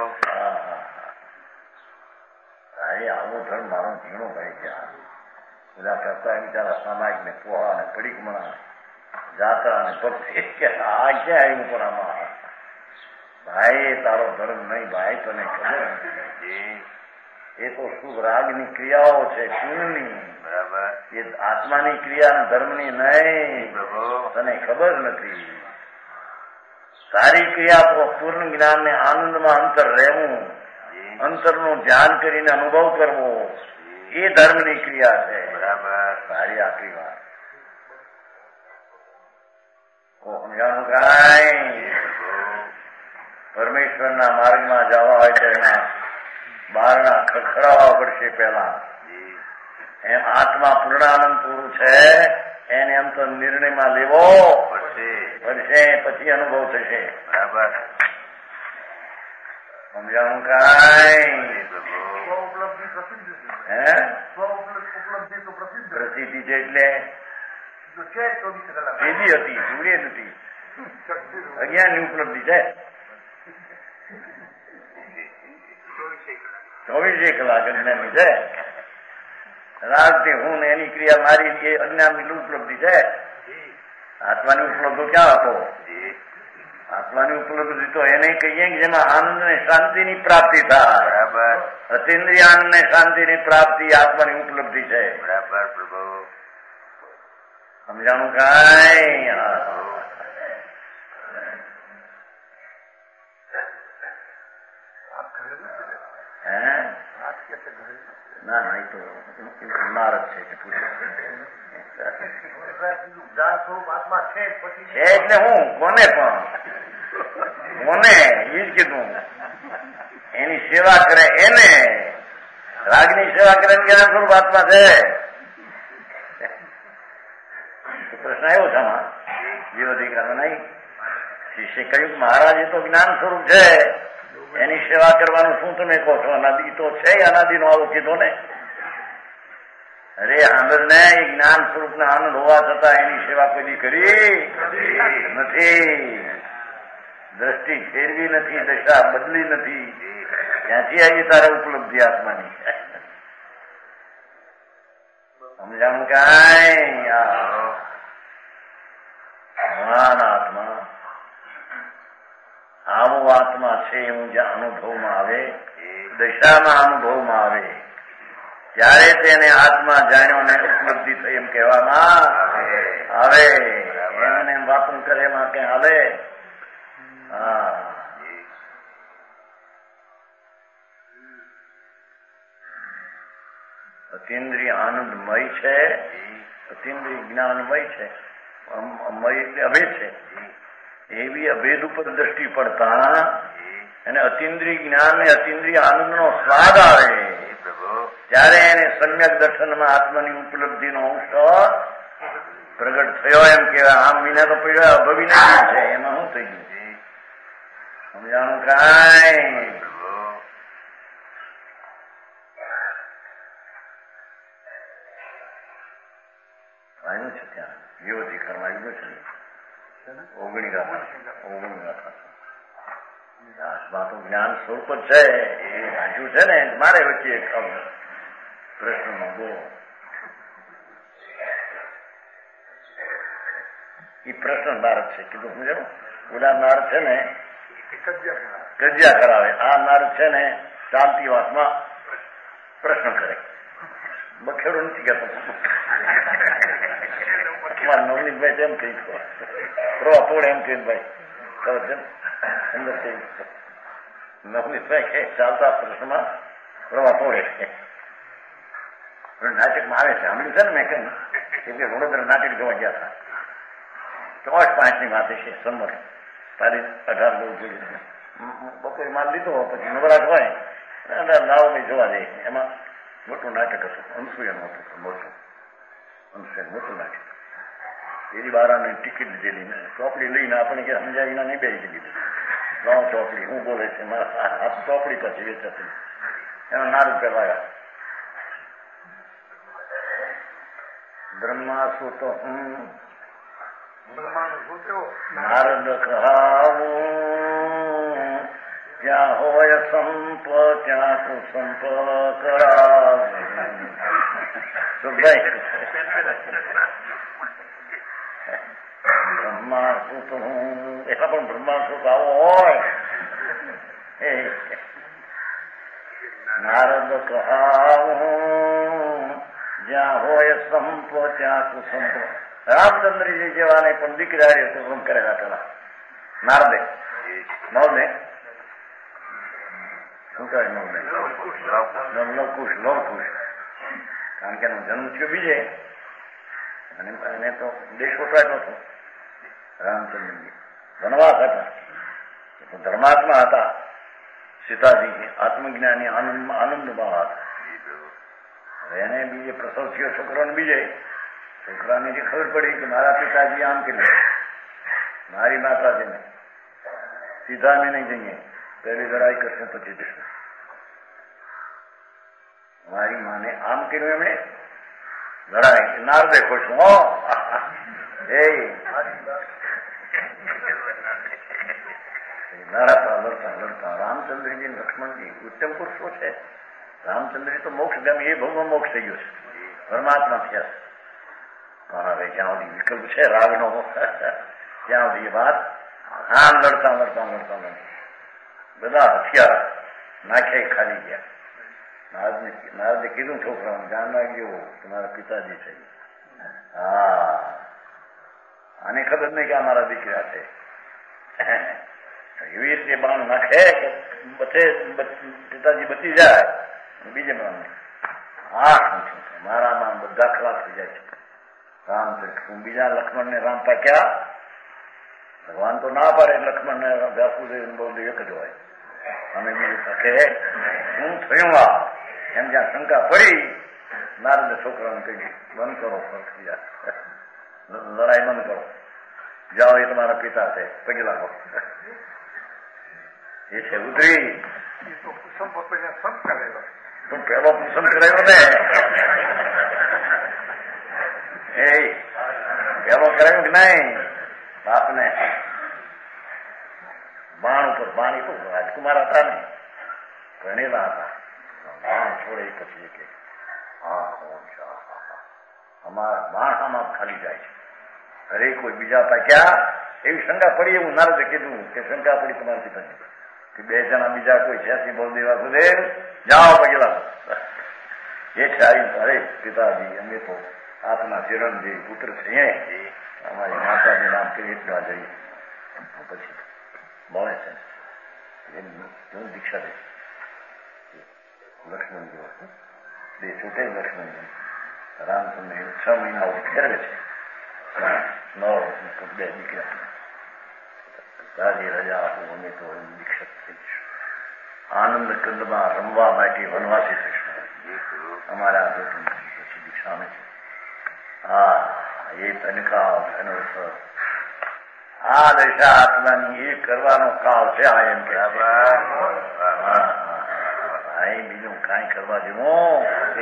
આવો ધર્મ મારો ઝીણો ભાઈ ગયા બધા કરતા બિચારા સામાયિક ને પોહા ને પડીકમણા જાત્રા ને ભક્તિ કે આ ક્યાં આવ્યું પણ આમાં? ભાઈ તારો ધર્મ નહીં ભાઈ, તને ખબર નથી. એ તો શુભ રાગની ક્રિયાઓ છે, પુણ્યની. બરાબર. એ આત્માની ક્રિયા ધર્મની નહીં. તને ખબર નથી. સારી ક્રિયા તો પૂર્ણ જ્ઞાન ને આનંદમાં અંતર રહેવું, અંતરનું ધ્યાન કરીને અનુભવ કરવો, એ ધર્મની ક્રિયા છે. બરાબર. સારી આખરી વાત. સમજાણું કાંઈ? પરમેશ્વરના માર્ગમાં જવા હોય તો એના બારણા ખખડાવવા પડશે પહેલા. એમ આત્મા પૂર્ણાનંદ પૂરું છે એને એમ તો નિર્ણયમાં લેવો પડશે, પછી અનુભવ થશે. બરાબર. સમજાણું કાંઈ? હે, પ્રસિદ્ધિ છે એટલે સીધી હતી, સૂર્ય નથી. અજ્ઞાનની ઉપલબ્ધિ છે. 24 કલાક અજ્ઞાનની છે. રાગથી હું ને એની ક્રિયા મારી એ અજ્ઞાનની ઉપલબ્ધિ છે. આત્માની ઉપલબ્ધિ ક્યાં હતો? આત્માની ઉપલબ્ધિ તો એને કહીએ કે જેમાં આનંદ ને શાંતિની પ્રાપ્તિ થાય. બરાબર. અતિન્દ્રિય આનંદ ને શાંતિની પ્રાપ્તિ આત્માની ઉપલબ્ધિ છે. બરાબર પ્રભુ. સમજાણું કાંઈ? ના ના, એ તો ઇમારત છે એટલે હું કોને પણ કોને એ જ કીધું. એની સેવા કરે એને, રાગની સેવા કરે જ્ઞાન સ્વરૂપ આત્મા છે. પ્રશ્ન આવ્યો છે આમાં જીવધિકાર નહીં. શિષ્ય કહ્યું મહારાજ એ તો જ્ઞાન સ્વરૂપ છે, એની સેવા કરવાનું શું તમે કહો છો? અનાદિ તો છે, અનાદિ નો આવો કીધો ને. અરે આનંદ ને જ્ઞાન સ્વરૂપ ના આનંદ હોવા છતાં એની સેવા કોઈ કરી નથી. દ્રષ્ટિ ફેરવી નથી, દશા બદલી નથી. ત્યાંથી આવી તારે ઉપલબ્ધિ આત્માની. સમજાણું કાંઈ? મહાન આત્મા આવો આત્મા છે એવું જ્યાં અનુભવમાં આવે, દશામાં અનુભવમાં આવે ત્યારે તેને આત્મા જાણ્યો ને ઉપલબ્ધિ થઈ એમ કહેવામાં આવે. એમને એમ વાતું કરે એમાં ક્યાં આવે? હા. અતિન્દ્રિય આનંદમય છે, અતિન્દ્રિય જ્ઞાનમય છે. મય એટલે અભેદ છે. એવી અભેદ ઉપર દ્રષ્ટિ પડતા અને અતિન્દ્રિય જ્ઞાન ને અતિન્દ્રિય આનંદ નો સ્વાદ આવે ત્યારે એને સમ્યક દર્શનમાં આત્માની ઉપલબ્ધિનો અંશ પ્રગટ થયો એમ કેવાય. આમ વિના તો પડ્યા અભવી ના છે. એમાં શું થઈ ગયું? સમજાણું કાંઈ? આવ્યું છે ત્યાં વિરોધીકરમાં આવ્યું છે. ઓગણી ગાથા આત્મા તો જ્ઞાન સ્વરૂપ જ છે. એ વાંચ્યું છે ને. મારે વચ્ચે એક પ્રશ્નમાં બહુ એ પ્રશ્ન નારદ છે. કીધું સમજાણું? ઓલા નારદ છે ને કજિયા કરાવે, આ નારદ છે ને શાંતિવાસમાં પ્રશ્ન કરે. બખેડો નથી કહેતો. નવનીતભાઈ એમ કહી તોડે એમ કહી ભાઈ ખબર છે અંદર નવનીતભાઈ કે ચાલતા પ્રશ્નમાં પ્રવાહ તોડે. નાટકમાં આવે છે સાંભળ્યું છે ને મેં કહ્યું કે વડોદરા નાટક જોવા ગયા હતા. 5:05 વાત છે સંમત તારીખ 18 બપોરે માલ લીધો પછી નવરાશ હોય લાવો જોવા જઈએ. એમાં મોટું નાટક હતું, અનસુયાનું હતું, મોટું અનસુયા મોટું નાટક. એની બારાની ટિકિટ લીધેલી, ચોપડી લઈને આપણે કે સમજાય વિના નહીં બેસી દીધી. લાવો ચોપડી, હું બોલે છે મારા ચોપડી પછી વેચાતી. એના નારદ પેલા બ્રહ્મા સૂતો નારદ કહાવું ત્યાં હોય સંપ ત્યાં તું સંપ કરાવ. બ્રહ્મા સૂત હું એટલા પણ બ્રહ્મા સૂત આવો હોય નારદ કહાવું જ્યાં હોય સંપ ત્યાં તું સંપ. રામચંદ્રજી જેવાને પણ દીકરા સંપ કરેલા પેલા નારદે. નવને શું કહેવાય? નવને લવકુશ. કારણ કે એનો જન્મ થયો બીજે અને એને તો દેશ વટવાયો હતો. રામચંદ્રજી વનવાસ હતા, ધર્માત્મા હતા. સીતાજી આત્મજ્ઞાની આનંદમાં હતા. એને બીજે પ્રસવ થયો છોકરાને બીજે. છોકરાને જે ખબર પડી કે મારા પિતાજી આમ કે મારી માતાજીને સીધા મેં નહીં જઈએ, પહેલી લડાઈ કરશે પછી જશે. મારી માને આમ કર્યું એમણે લડાઈ. નારદે ખુશ હો લડતા રામચંદ્રજી લક્ષ્મણજી ઉત્તમ પુરુષો છે. રામચંદ્રજી તો મોક્ષ ગામી, એ ભગવાન મોક્ષ થઈ ગયો છે, પરમાત્મા થયા. પણ હવે જ્યાં સુધી વિકલ્પ છે રાગનો ત્યાં સુધી એ વાત આમ લડતા બધા હથિયાર નાખે ખાલી ગયા. નારદે કીધું છોકરાઓને જાણ લાગ્યો તમારા પિતાજી છે. હા, આને ખબર નહીં કે અમારા દીકરા છે. એવી રીતે બાણ નાખે કે પિતાજી બચી જાય. બીજે બાણ મારા બાણ બધા ખરાબ થઈ જાય છે. રામચંદ્ર બીજા લક્ષ્મણને રામ પાક્યા. ભગવાન તો ના પાડે લક્ષ્મણને વ્યાસુદેવ બહુ એક જ હોય. અને બીજું પાકે શું થયું એમ જ્યાં શંકા પડી નારદ છોકરાને કહી બંધ કરો, લડાઈ બંધ કરો, જાઓ એ તમારા પિતા છે, પગે લાગો. એ છે ઉતરી તો પેલો કુસમ કરાયો ને પેલો કરાયું કે નહીં બાપને બાણ ઉપર. બાણ તો રાજકુમાર હતા ને, ભણેલા હતા. બાણ છોડે પછી કે હા અમારા બાણ આમાં ખાલી જાય છે. અરે કોઈ બીજા પાક્યા એવી શંકા પડી. એવું નારદે કીધું કે શંકા પડી તમારા પિતાજી કે 2 જણા બીજા કોઈ છે બળદેવા સુદેવ જાઓ પગે લાગો. એ આવીને અરે પિતાજી અમે તો આપના ચિરંજીવી પુત્ર છીએ, અમારી માતાજી નામ કરી એટલા જઈએ. પછી મળે છે એમ દીક્ષા દે લક્ષ્મણજી બે છૂટે. લક્ષ્મણજી રામચંદ્ર 6 મહિના ફેરવે છે. 9 2 દીકરા રાજી રજા આપું અમે તો દીક્ષિત થઈશું. આનંદ કંદમાં રમવા માટે વનવાસી થઈશું. અમારા પછી દીક્ષા અમે છે. હા, એ તનકાવ અનુસર આ દશા આત્માની એ કરવાનો કાળ છે. આ એમ કે બીજું કઈ કરવા જેવું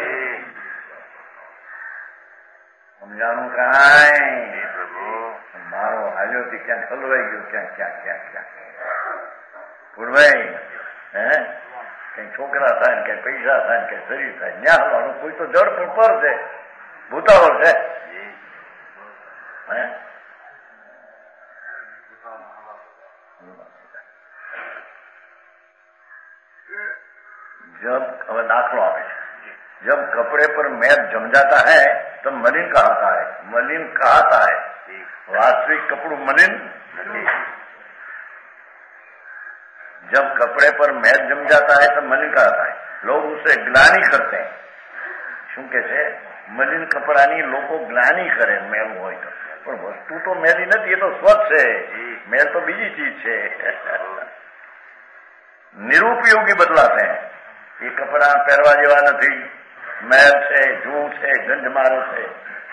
સમજાણું કાંઈ. મારો હાલ્યો થી ક્યાંક હલવાઈ ગયો, ક્યાંક ભૂલભાઈ કઈ છોકરા થાય ને કઈ પૈસા થાય ને કઈ શરીર થાય ન્યા હલવાનું. કોઈ તો જડ પર છે, ભૂતાવળ છે. जब दाखलो આવે છે, जब कपड़े पर मैल जम जाता है तब मलिन कहता है, मलिन कहता है, वास्तविक कपड़ू मलिन नहीं। जब कपड़े पर मैल जम जाता है तब मलिन कहता है, लोग उसे ग्लानि करते हैं। શું કે છે? મલિન કપડાની લોકો ગ્લાની કરે મેલ હોય તો, પણ વસ્તુ તો મેલી નથી, એ તો સ્વચ્છ છે, મેલ તો બીજી ચીજ છે। નિરુપયોગી બદલાશે, એ કપડા પહેરવા જેવા નથી, મેલ છે, જૂ છે, ગંજમારો છે।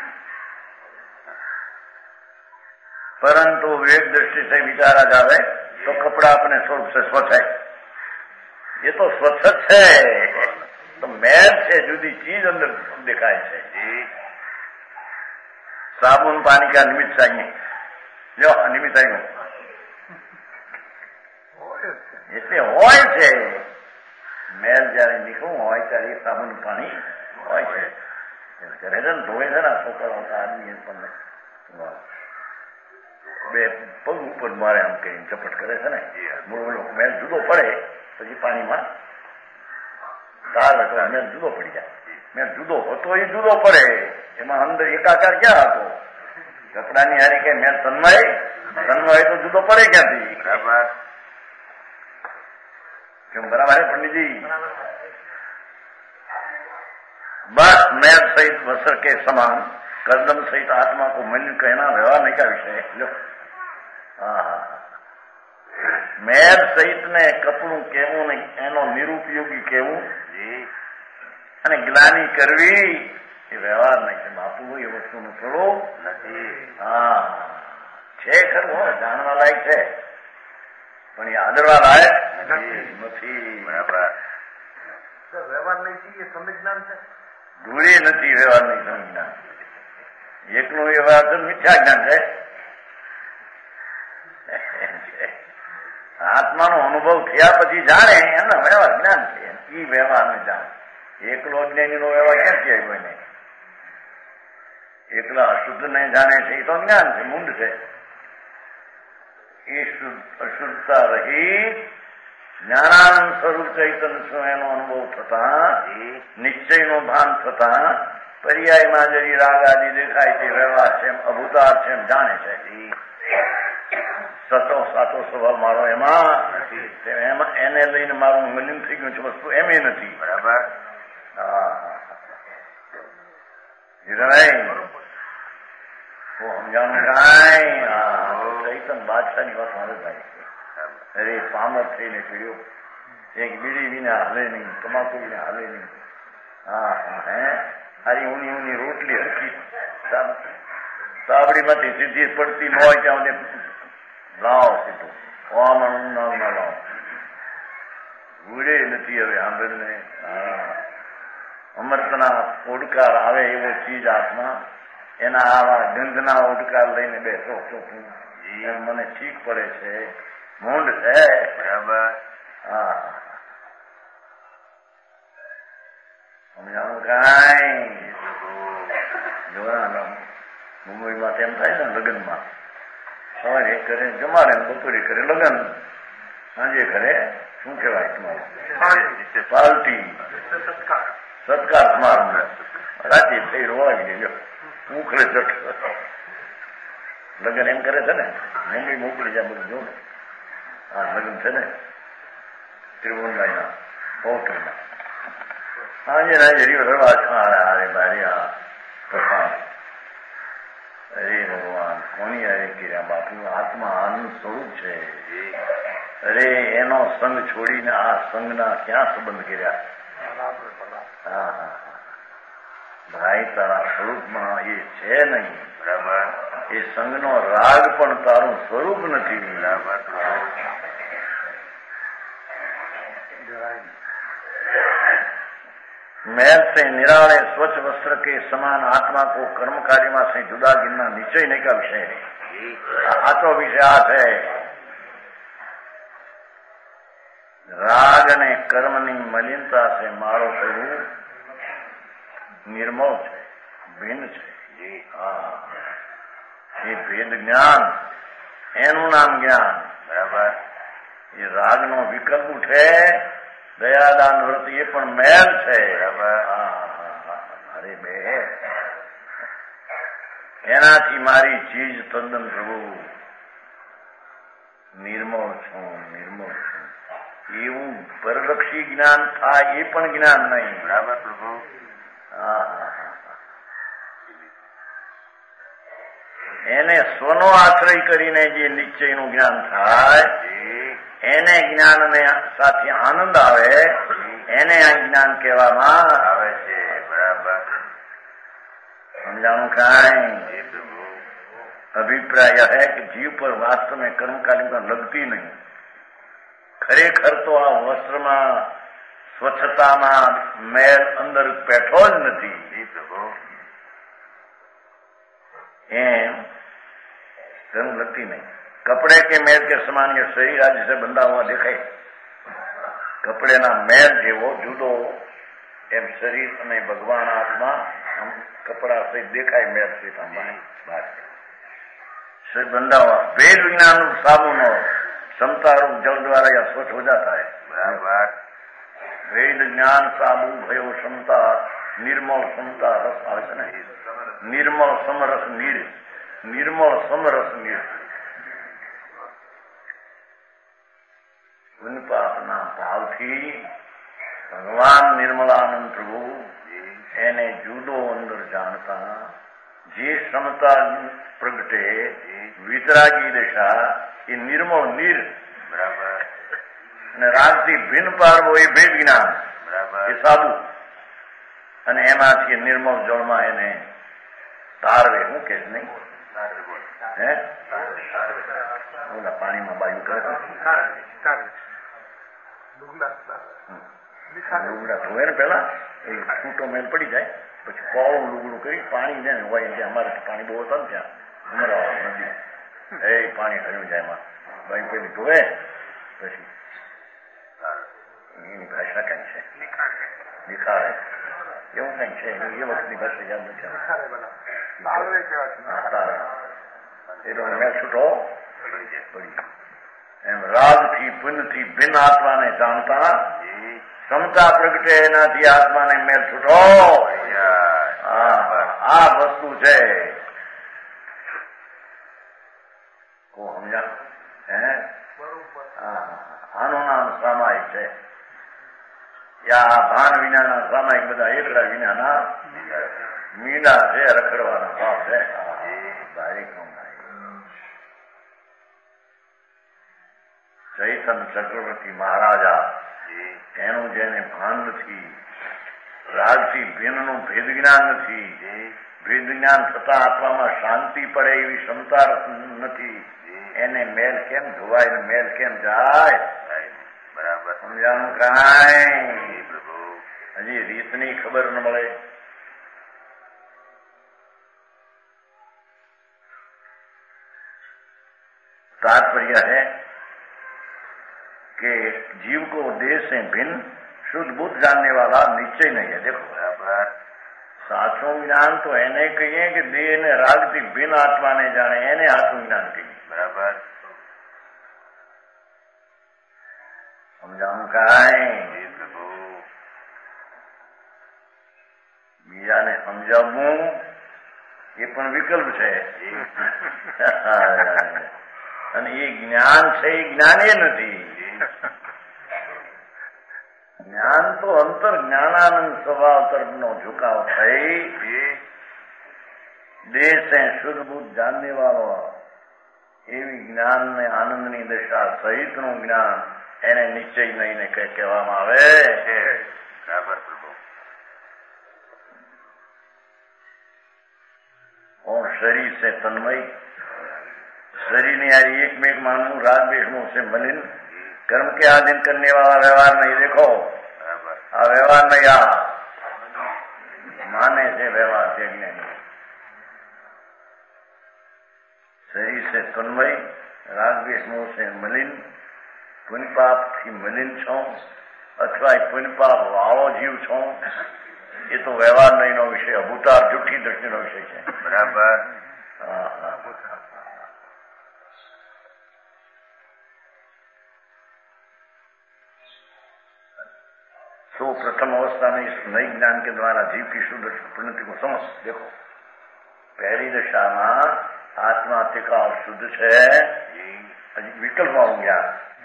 परंतु विवेक दृष्टि से विचारा जावे तो कपड़ा अपने स्वरूप से स्वच्छ है, ये तो स्वच्छ है, तो मैल से जुदी चीज अंदर दिखाई है। साबुन पानी का निमित्त चाहिए, जो निमित्त आई એટલે હોય છે મેલ જયારે નીકળવું હોય ત્યારે સાબુન પાણી હોય છે, કરે છે ને, ધોવે છે ને છોકરાઓ આદમી તમને બે પગ ઉપર મારે આમ કઈ ચપટ કરે છે ને, મૂળ મેલ જુદો પડે પછી પાણીમાં તાર હતો મેલ જુદો પડી જાય, મેલ જુદો હતો એ જુદો પડે, એમાં અંદર એકાકાર ક્યાં હતો? કપડાની હારી કઈ મેલ તન્મય તો જુદો પડે ક્યાંથી? બરાબર क्यों? बराबर है पंडित जी। बस मैल सहित वस्त्र के समान कदम सहित आत्मा को मलिन कहना व्यवहार नहीं का विषय है। लो मैल सहित ने कपड़ू केवू नहीं, एनो निरुपयोगी केवू અને ગ્લાની કરવી એ વ્યવહાર નહીં છે બાપુ, એ વસ્તુનું થોડું નથી। હા છે ખરું, જાણવા લાયક છે, પણ એ આદરવા લાયક નથી। બરાબર, વ્યવહાર નહીં એ સંવિજ્ઞાન છે, ધૂળી નથી વ્યવહાર નહીં સંવિજ્ઞાન, એકલું વ્યવહાર તો મિથ્યા જ્ઞાન છે। આત્માનો અનુભવ થયા પછી જાણે એનો વ્યવહાર જ્ઞાન છે, એ વ્યવહાર ને જાણે। એકલો અજ્ઞાનીનો વ્યવહાર ક્યાંથી આવ્યો એને? એકલા અશુદ્ધ ને જાણે છે એ તો જ્ઞાન છે, મૂંડ છે। એ અશુદ્ધતા રહિત જ્ઞાનાનંદ સ્વરૂપ ચૈતન્ય શું એનો અનુભવ થતા, નિશ્ચયનો ભાન થતા પર્યાયમાં જરી રાગ આદિ દેખાય છે, વ્યવહાર છે, અભૂતાર છે એમ જાણે છે। સચો સાચો સ્વભાવ મારો એમાં એને લઈને મારું મલિન થઈ ગયું છે વસ્તુ એમ નથી। બરાબર, वो हम जान गाय चैतन बादशाह ની વાત મારે થાય। અરે પામર થઈને પીડ્યો, એક બીડી વિના હાલે નહીં, તમાકુ વિના હાલે નહીં। હા હે હારી ઊની ઊની રોટલી હરકી સાબડીમાંથી સીધી પડતી ન હોય ત્યાં લાવો સીધું હવામાન ના લાવો, ગુડે નથી હવે સાંભળને। અમૃતના ઓડકાર આવે એવો ચીજ હાથમાં, એના આવા ગંધના ઓડકાર લઈને બેસો ચોખ્ખું, મને ઠીક પડે છે, મૂંડ છે। બરાબર, હા સમજાણું કાંઈ જોવાના મુંબઈમાં તેમ થાય ને લગ્નમાં, સવારે કરે જમાડે, બપોરે કરે લગ્ન, સાંજે કરે શું કહેવાય તમારું પાર્ટી સત્કાર સમારંભ, રાતે થઈ રોવાઈ ગયો ઉખડે ચટ લગ્ન એમ કરે છે ને, મુંબઈ મોકલી જાય બધું જો ને। હા લગ્ન છે ને ત્રિભુવનભાઈના હોટલમાં, સાંજે રાજે રવા અરે ભાઈ આ પ્રસાદ, અરે ભગવાન કોની અરે કર્યા બાપુ, આત્મા આનંદ સ્વરૂપ છે। અરે એનો સંગ છોડીને આ સંઘના ક્યાં સંબંધ કર્યા? હા હા ભાઈ તારા સ્વરૂપમાં એ છે નહીં। બરાબર, એ સંઘનો રાગ પણ તારું સ્વરૂપ નથી। બરાબર, मैल से निराले स्वच्छ वस्त्र के समान आत्मा को कर्म कार्य में से जुदा गिनना निश्चय नहीं का विषय है। आत्म विषयात है, राग ने कर्म ની મલિનતા से મારો પ્રભુ નિર્મળ છે, ભિન્ન છે। એ ભેદ જ્ઞાન એનું નામ જ્ઞાન। બરાબર, એ રાગનો વિકલ્પ ઉઠે દયાદાન વ્રત એ પણ મેલ છે. અરે બે એનાથી મારી ચીજ તદ્દન પ્રભુ નિર્મળ છું, નિર્મળ છું. એવું પરલક્ષી જ્ઞાન થાય એ પણ જ્ઞાન નહીં. બરાબર પ્રભુ. એને સ્વનો આશ્રય કરીને જે નિશ્ચયનું જ્ઞાન થાય એને જ્ઞાનને સાથે આનંદ આવે એને આ જ્ઞાન કહેવામાં આવે છે. બરાબર સમજાણું કાંઈ? અભિપ્રાય है कि जीव पर वास्तव में कर्मकालिका लगती नहीं. ખરેખર તો આ વસ્ત્રમાં સ્વચ્છતામાં મેલ અંદર બેઠો જ નથી. એમ कर्म लगती नहीं. कपड़े के मेल के समान ये शरीर आज से बंधा हुआ देखाय. कपड़ेना मेल जेवो जुदो एम शरीर અને ભગવાન આત્મા કપડા સહિત દેખાય મેલ સહિત બહાર से बंधा हुआ. वेद विज्ञान साबुन और क्षमता रूप जल द्वारा यह स्वच्छ हो जाता है. बराबर. वेद ज्ञान साबुन भयो क्षमता निर्मल क्षमता रस આવે ને निर्मल समरस नीर निर्मल समरस नीर પાપના ભાવથી ભગવાન નિર્મળાનંદ પ્રભુ એને જુદો અંદર જાણતા જે ક્ષમતા પ્રગટે વિતરાગી દશા એ નિર્મળ નીર. બરાબર. અને રાગથી ભિન્ન પાડવો એ ભેદ જ્ઞાન. બરાબર. એ સાબુ અને એમાંથી નિર્મળ જળમાં એને તારવે. હું કે નહીં હે ઓલા પાણીમાં બાયું કરે લુગડા ધોવે ને પેલા એ છૂટો મેલ પડી જાય પછી કોળું લુગડું કરી પાણી જાય હોય ત્યાં અમારે પાણી બહુ હતા ને ત્યાં અમારા નદી એ પાણી હર્યું જાય એમાં બાઈ પેલી ધોવે પછી એની ભાષા કઈ છે નિખારે એવું કઈ છે એ વખતની ભાષા યાદ નથી એનો મેલ છૂટો પડી. એમ રાગથી પુણ્યથી ભિન્ન આત્માને જાણતા ક્ષમતા પ્રગટે એનાથી આત્માને મેલ છૂટો. આ વસ્તુ છે. સમજા હે? આનું નામ સામાયિક છે. યા ભાન વિનાના સામાયિક બધા એકડા વિનાના મીંડા છે, રખડવાના ભાવ છે. ચૈતન ચક્રવર્તી મહારાજા એનું જેને ભાન નથી, રાગથી ભિન્નનું ભેદ જ્ઞાન નથી, ભેદ જ્ઞાન થતા આત્મામાં શાંતિ પડે એવી ક્ષમતા નથી, એને મેલ કેમ ધોવાય ને મેલ કેમ જાય? બરાબર સમજાણું કાંઈ? હજી રીતની ખબર ન મળે. तात्पर्य है कि जीव को देह से भिन्न शुद्ध बुद्ध जानने वाला निश्चय नहीं है. देखो बराबर साचो ज्ञान तो એને કહીએ કે દેહ ને રાગથી ભિન્ન આત્માને જાણે એને સાચું જ્ઞાન કહીએ. બરાબર સમજાવું કાંઈ? બીજાને સમજાવવું એ પણ વિકલ્પ છે. અને એ જ્ઞાન છે એ જ્ઞાન એ નથી. જ્ઞાન તો અંતર જ્ઞાનાનંદ સ્વભાવ તરફનો ઝુકાવ થઈ દેહ से शुद्ध बुद्ध जानने वालो એવી જ્ઞાન ને આનંદની દશા સહિતનું જ્ઞાન એને નિશ્ચય નહીં ને કહેવામાં આવે છે. બરાબર પ્રભુ. और शरीर से तन्मय शरीर ने यार एक में एक मानू राग वेशमों से मलिन कर्म के अधीन करने वाला व्यवहार नहीं. देखो आ व्यवहार नहीं आ माने से व्यवहार से ज्ञानी. शरीर से तन्मय राग वेशमों से मलिन पुण्य पाप थी मलिन छो अथवा पुण्य पाप वाળો जीव छो ये तो व्यवहार नहीं नो विषय अभूतार जूठी दृष्टि नो विषय है. बराबर. तो प्रथम अवस्था में इस नई ज्ञान के द्वारा जीव की शुद्ध परिणति को समझ। देखो पहली दशा में आत्मा टिका शुद्ध है, विकल्प ज्ञान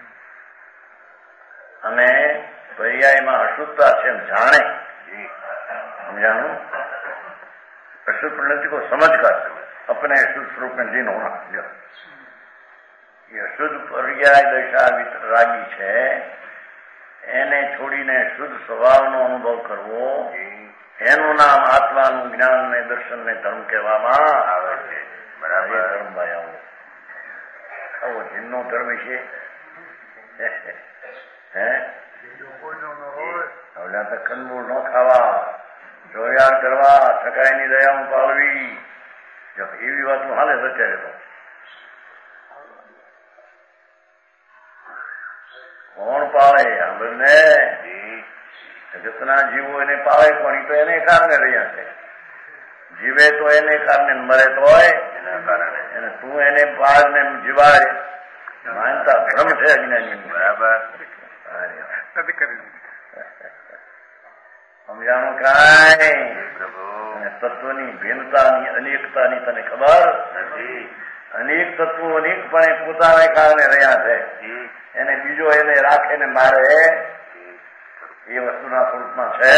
અને પર્યાયમાં અશુદ્ધતા છે એમ જાણે, समझाणु अशुद्ध प्रवृत्ति को समझकर अपने शुद्ध स्वरूप में लीन होना। ये अशुद्ध पर्याय दशा वितरागी છે એને છોડીને શુદ્ધ સ્વભાવનો અનુભવ કરવો, એનું નામ આત્માનું જ્ઞાન ને દર્શન ને ધર્મ કહેવામાં આવે છે. બરાબર ધર્મ ભાઈ આવો જીવનો ધર્મ છે હે હવે તો કંદમૂળ ન ખાવા, જોયાર કરવા, ઠકાઈની દયામાં પાળવી, એવી વાતો હાલે અત્યારે તો. કોણ પાળે આપણને? જગતના જીવો એને પાળે પણ તો એને કારણે રહ્યા છે. જીવે તો એને કારણે, મરે તો એના કારણે. અને તું એને પાળ ને જીવાય માનતા ભ્રમ છે અજ્ઞાની. બરાબર સમજાણું કાંઈ? તત્વની ભિન્નતાની અનેકતાની તને ખબર નથી. અનેક તત્વો અનેકપણે પોતાને કારણે રહ્યા છે. એને બીજો એને રાખે ને મારે એ વસ્તુના સ્વરૂપમાં છે.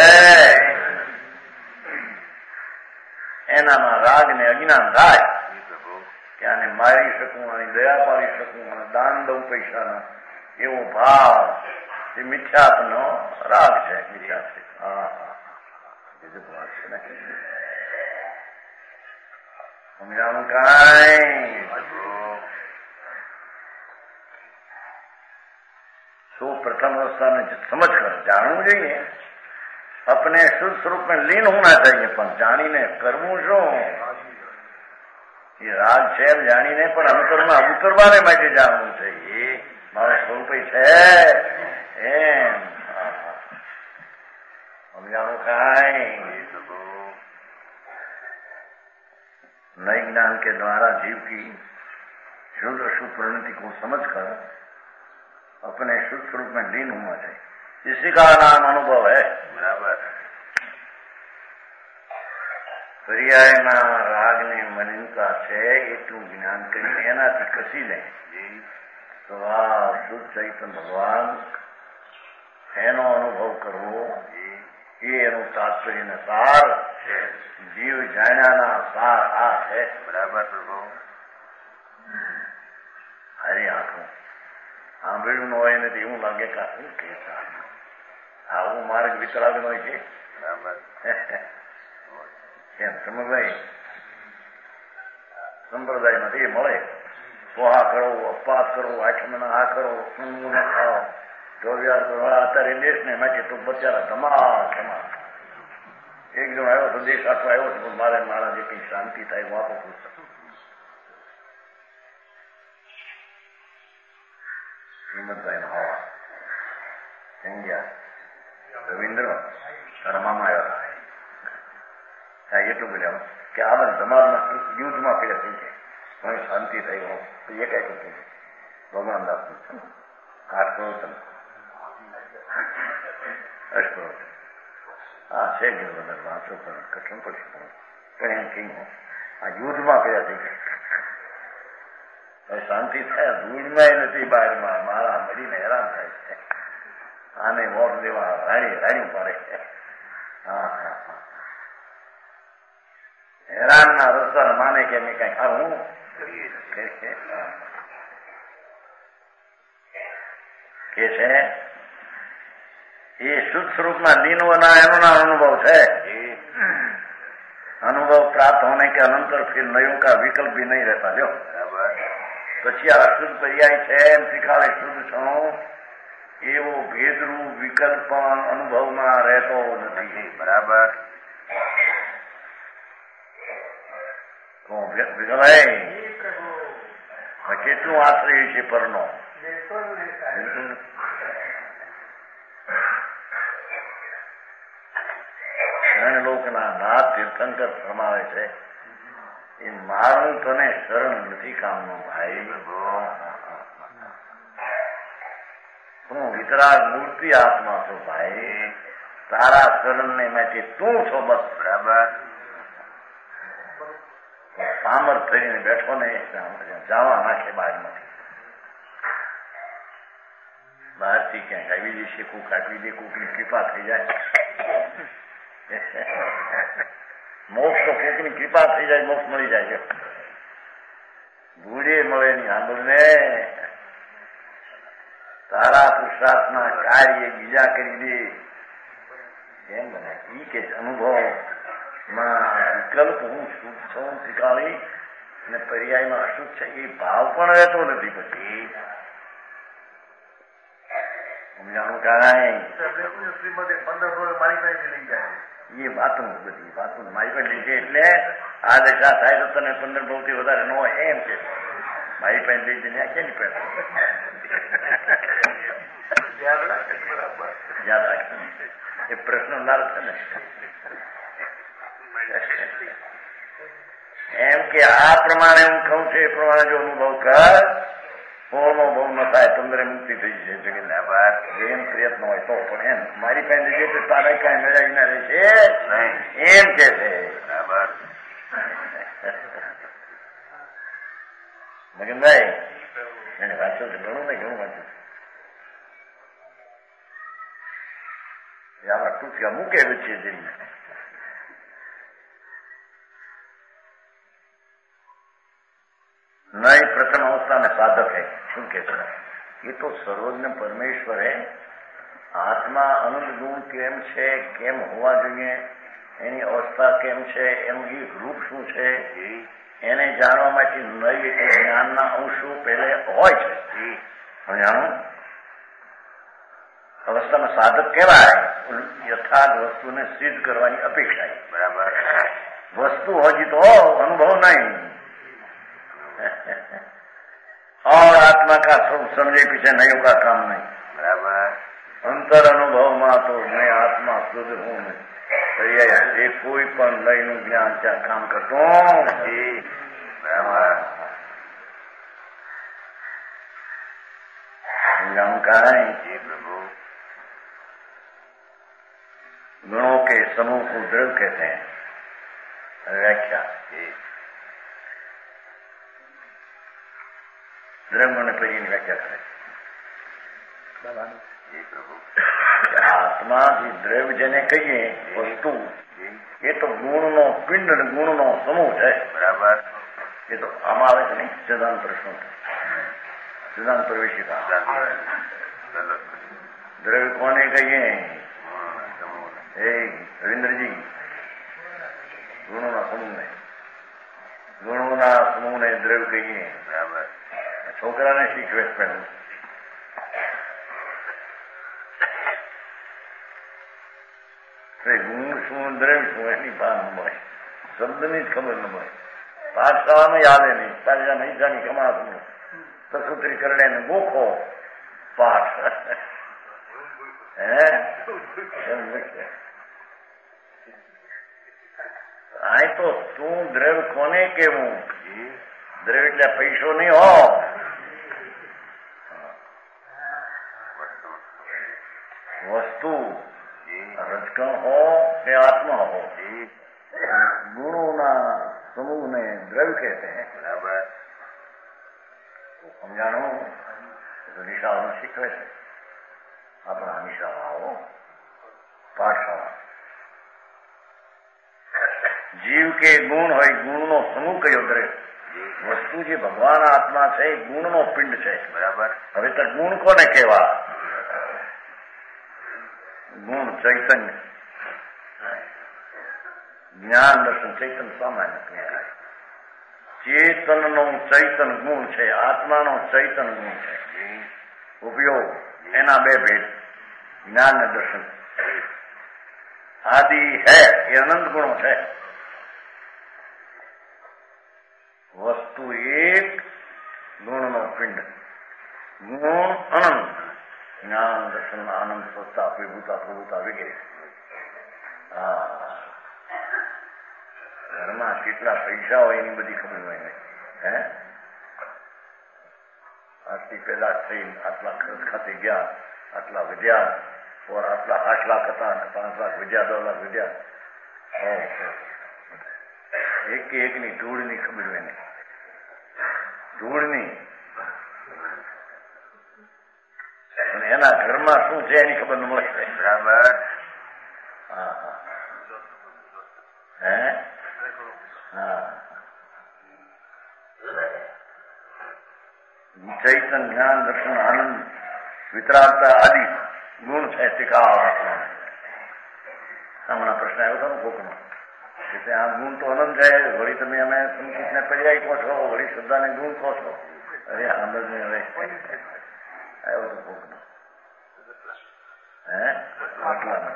એનામાં રાગ ને અજ્ઞાન થાય કે આને મારી શકું, આની દયા પાડી શકું, અને દાન દઉં પૈસાનો, એવો ભાવ એ મિથ્યાત્વનો રાગ છે. મિથ્યાત્વ બીજું વાત છે ને. સમજાણું કાંઈ? तो प्रथम अवस्था में समझ कर जानવું જોઈએ. अपने शुद्ध स्वरूप में लीन होना चाहिए. પણ જાણીને કરવું શું? એ રાગ છે એમ જાણીને પણ અંતરમાં ઉતરવાને માટે જાણવું છે. એ મારું સ્વરૂપ છે એમ સમજાણું કાંઈ? नए ज्ञान के द्वारा जीव की शुद्ध अशुद्ध परिणति को समझकर अपने शुद्ध स्वरूप में लीन होना चाहिए. इसी का नाम अनुभव है. बराबर પર્યાયમાં રાગની મલિનતા છે એટલું જ્ઞાન કરીને એનાથી કસી લે તો આ શુદ્ધ ચૈતન્ય ભગવાન એનો અનુભવ કરવો એ એનું તાત્પર્યનો સાર છે. જીવ જાણ્યાના સાર આ છે. બરાબર પ્રભુ હરી આંખો સાંભળ્યું ન હોય ને એવું લાગે કે શું કહેતા આવું માર્ગ વિતરાવેલો હોય છે. બરાબર એમ સમજાય સંપ્રદાયમાંથી એ મળે. સ્વાહા કરો, અપવાસ કરો, આચમન આ કરો, ઊંઘ ન ખાઓ, ચોવ્યાર કરો. અત્યારે દેશ ને એમાંથી તો બચારા ધમાલ ધમાલ. એક જણ આવ્યો તો દેશ આખો આવ્યો તો મારે મારા જે કઈ શાંતિ થાય હું આપો પૂછતો. હિંમતભાઈ નો હવા સંજ્ઞા રવિન્દ્ર તારા મામા આવ્યા. એટલું બોલ્યા કે આ ધમાલમાં યુદ્ધમાં પેલા થઈ જાય મને શાંતિ થઈ. હું એ કઈ કરતું ભગવાન દાસ આઠ પ્રવચન અષ્ટપ્રવચન આ છે ગિરવદર વાંચો પણ કઠણ પડશે. પણ એમ કહી આ યુદ્ધમાં પેલા થઈ જાય શાંતિ થાય. ધૂળમાં નથી બહારમાં મારા મળીને હેરાન થાય છે. આને વોટ દેવા રાણી પડે. હા હા હા હેરાન ના રસ્તા માને કે મેં કઈ ખાવું કે છે. એ શુદ્ધ સ્વરૂપમાં લીનોના એનો ના अनुभव है. अनुभव प्राप्त होने के अनंतर फिर नयों का विकल्प भी नहीं रहता. जो પછી આ શુદ્ધ પર્યાય છે એમ શીખાડે શુદ્ધ છો એવો ભેદરૂપ વિકલ્પ અનુભવમાં રહેતો નથી. બરાબર કેટલું આશ્રય છે પરનો. ઘણા લોકોના નાથ તીર્થંકર ફરમાવે છે એ મારું તને શરણ નથી કામનું ભાઈ. હું વિતરાગ મૂર્તિ આત્મા છું ભાઈ. તારા શરણને માટે તું છો બસ. બરાબર. પામર ફરીને બેઠો ને જવા નાખે બહારમાંથી. બહારથી ક્યાંક આવી જશે, કોક આપી દે, કોકની કૃપા થઈ જાય. મોક્ષ તો કોકની કૃપા થઈ જાય, મોક્ષ મળી જાય છે. ભૂડે મળે ની આંબળને તારા પુરુષાર્થના કાર્ય બીજા કરી દે એમ બને. ઈ કે અનુભવમાં વિકલ્પ હું શુદ્ધ છું શીખાવી અને પર્યાયમાં અશુદ્ધ છે એ ભાવ પણ રહેતો નથી. પછી સમજાણું કારણ એ વાતો બધી વાતો મારી પાસે લીધે એટલે આ દશા થાય તો તને 15 બહુથી વધારે ન હોય એમ છે. મારી પાસે લઈ જઈને કેની પાસે યાદ રાખ. એ પ્રશ્ન લાલ છે ને એમ કે આ પ્રમાણે હું કહું છું એ પ્રમાણે જો અનુભવ કર, પોળનો બહુ ન થાય, તમને મુક્તિ થઈ જશે. એમ પ્રયત્ન હોય તો પણ એમ મારી પાસે જે છે તારે કઈ મેળવી ના રહેશે એમ કે છે. મગનભાઈ એને વાંચ્યું છે, ઘણું નહીં ઘણું વાંચ્યું છે. આમાં ટૂંકા મૂકે વચ્ચે જઈને नहीं प्रथम अवस्था में साधक है. શું કે છે એ તો સર્વજ્ઞ પરમેશ્વરે આત્મા અનંત ગુણ કેમ છે, કેમ હોવા જોઈએ, એની અવસ્થા કેમ છે, એનું એ રૂપ શું છે એને જાણવા માટે નય એટલે જ્ઞાનના અંશો પહેલે હોય છે. જાણો અવસ્થામાં સાધક કહેવાય યથાર્થ વસ્તુને સિદ્ધ કરવાની અપેક્ષા. બરાબર. વસ્તુ હજી તો અનુભવ નહીં और आत्मा का समझे पीछे नहीं का काम नहीं. बराबर. अंतर अनुभव में तो मैं आत्मा शुद्ध हूं नहीं. ये कोई पण लय નું જ્ઞાન ત્યાં કામ કરતો નથી. બરાબર. जानकारी जी प्रभु. गुणों के समूह को द्रव्य कहते हैं. व्याख्या દ્રવ્ય અને પરીની વ્યાખ્યા કરે. આત્મા જે દ્રવ્ય જેને કહીએ વસ્તુ એ તો ગુણનો પિંડ અને ગુણનો સમૂહ છે. બરાબર. એ તો આમાં આવે છે નહીં સિદ્ધાંત પ્રશ્નો સિદ્ધાંત પ્રવેશિકા. દ્રવ્ય કોને કહીએ એ રવિન્દ્રજી ગુણોના સમૂહને દ્રવ્ય કહીએ. બરાબર. છોકરાને શીખવે પહેલું ગુણ શું દ્રવ્ય શું એની ભાન ન મળે, શબ્દની જ ખબર ન મળે, પાઠશાળામાં યાદે નહીં. તાજા નહીં જાણી કમાતું સસુત્રી કરડે ને ગોખો પાઠ આ તો તું દ્રવ્ય કોને કેવું? દ્રવ્ય એટલે પૈસો નહીં હો, વસ્તુ રજકણ હો કે આત્મા હો, ગુણોના સમૂહને દ્રવ્ય કહેते हैं. બરાબર. સમજાણું નિશાળામાં શીખવે છે આપણા નિશાળાઓ પાઠશાળા. જીવ કે ગુણ હોય, ગુણનો સમૂહ કયો દ્રવ્ય. વસ્તુ જે ભગવાન આત્મા છે એ ગુણનો પિંડ છે. બરાબર. હવે તો ગુણ કોને કહેવા? ગુણ ચૈતન્ય જ્ઞાન દર્શન ચૈતન્ય સામાન્ય કહેવાય. ચેતનનો ચૈતન ગુણ છે, આત્માનો ચૈતન ગુણ છે. ઉપયોગ એના બે ભેદ જ્ઞાન ને દર્શન. આદિ હે એ અનંત ગુણો છે. વસ્તુ એક, ગુણનો પિંડ. ગુણ અનંત, જ્ઞાન દર્શન આનંદ સ્વસ્થતા વિભૂતા પ્રભુતા વગેરે. ઘરમાં કેટલા પૈસા હોય એની બધી ખબર હોય નહીં. આજથી પેલા થઈ આટલા ખર્ચ ખાતે ગયા, આટલા વધ્યા, ઓર આટલા 8 લાખ હતા અને 5 લાખ વધ્યા, 10 લાખ વધ્યા. એકની ધૂળની ખબર હોય નહીં, ધૂળની. અને એના ઘરમાં શું છે એની ખબર ન મળે. બરાબર. હા હા હે હા. ચૈતન જ્ઞાન દર્શન આનંદ વિતરાગતા આદિ ગુણ છે ટીકાવા. હમણાં પ્રશ્ન આવ્યો હતો ને કોકનો કે આ ગુણ તો અનંત જાય, વળી તમે અમે સંકુચને પર્યાય કહો છો, વળી શ્રદ્ધાને ગુણ કહો છો. અરે આનંદ ને હવે આવ્યો તો કોકનો. હે આટલા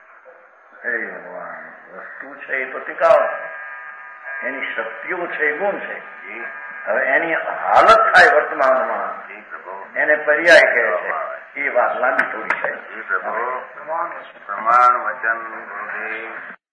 ભગવાન વસ્તુ છે એ તો ટીકાવ, એની શક્તિઓ છે એ ગુણ છે. હવે એની હાલત થાય વર્તમાનમાં એને પર્યાય કહે છે. એ વાત લાંબી થોડી છે. પ્રમાણ વચન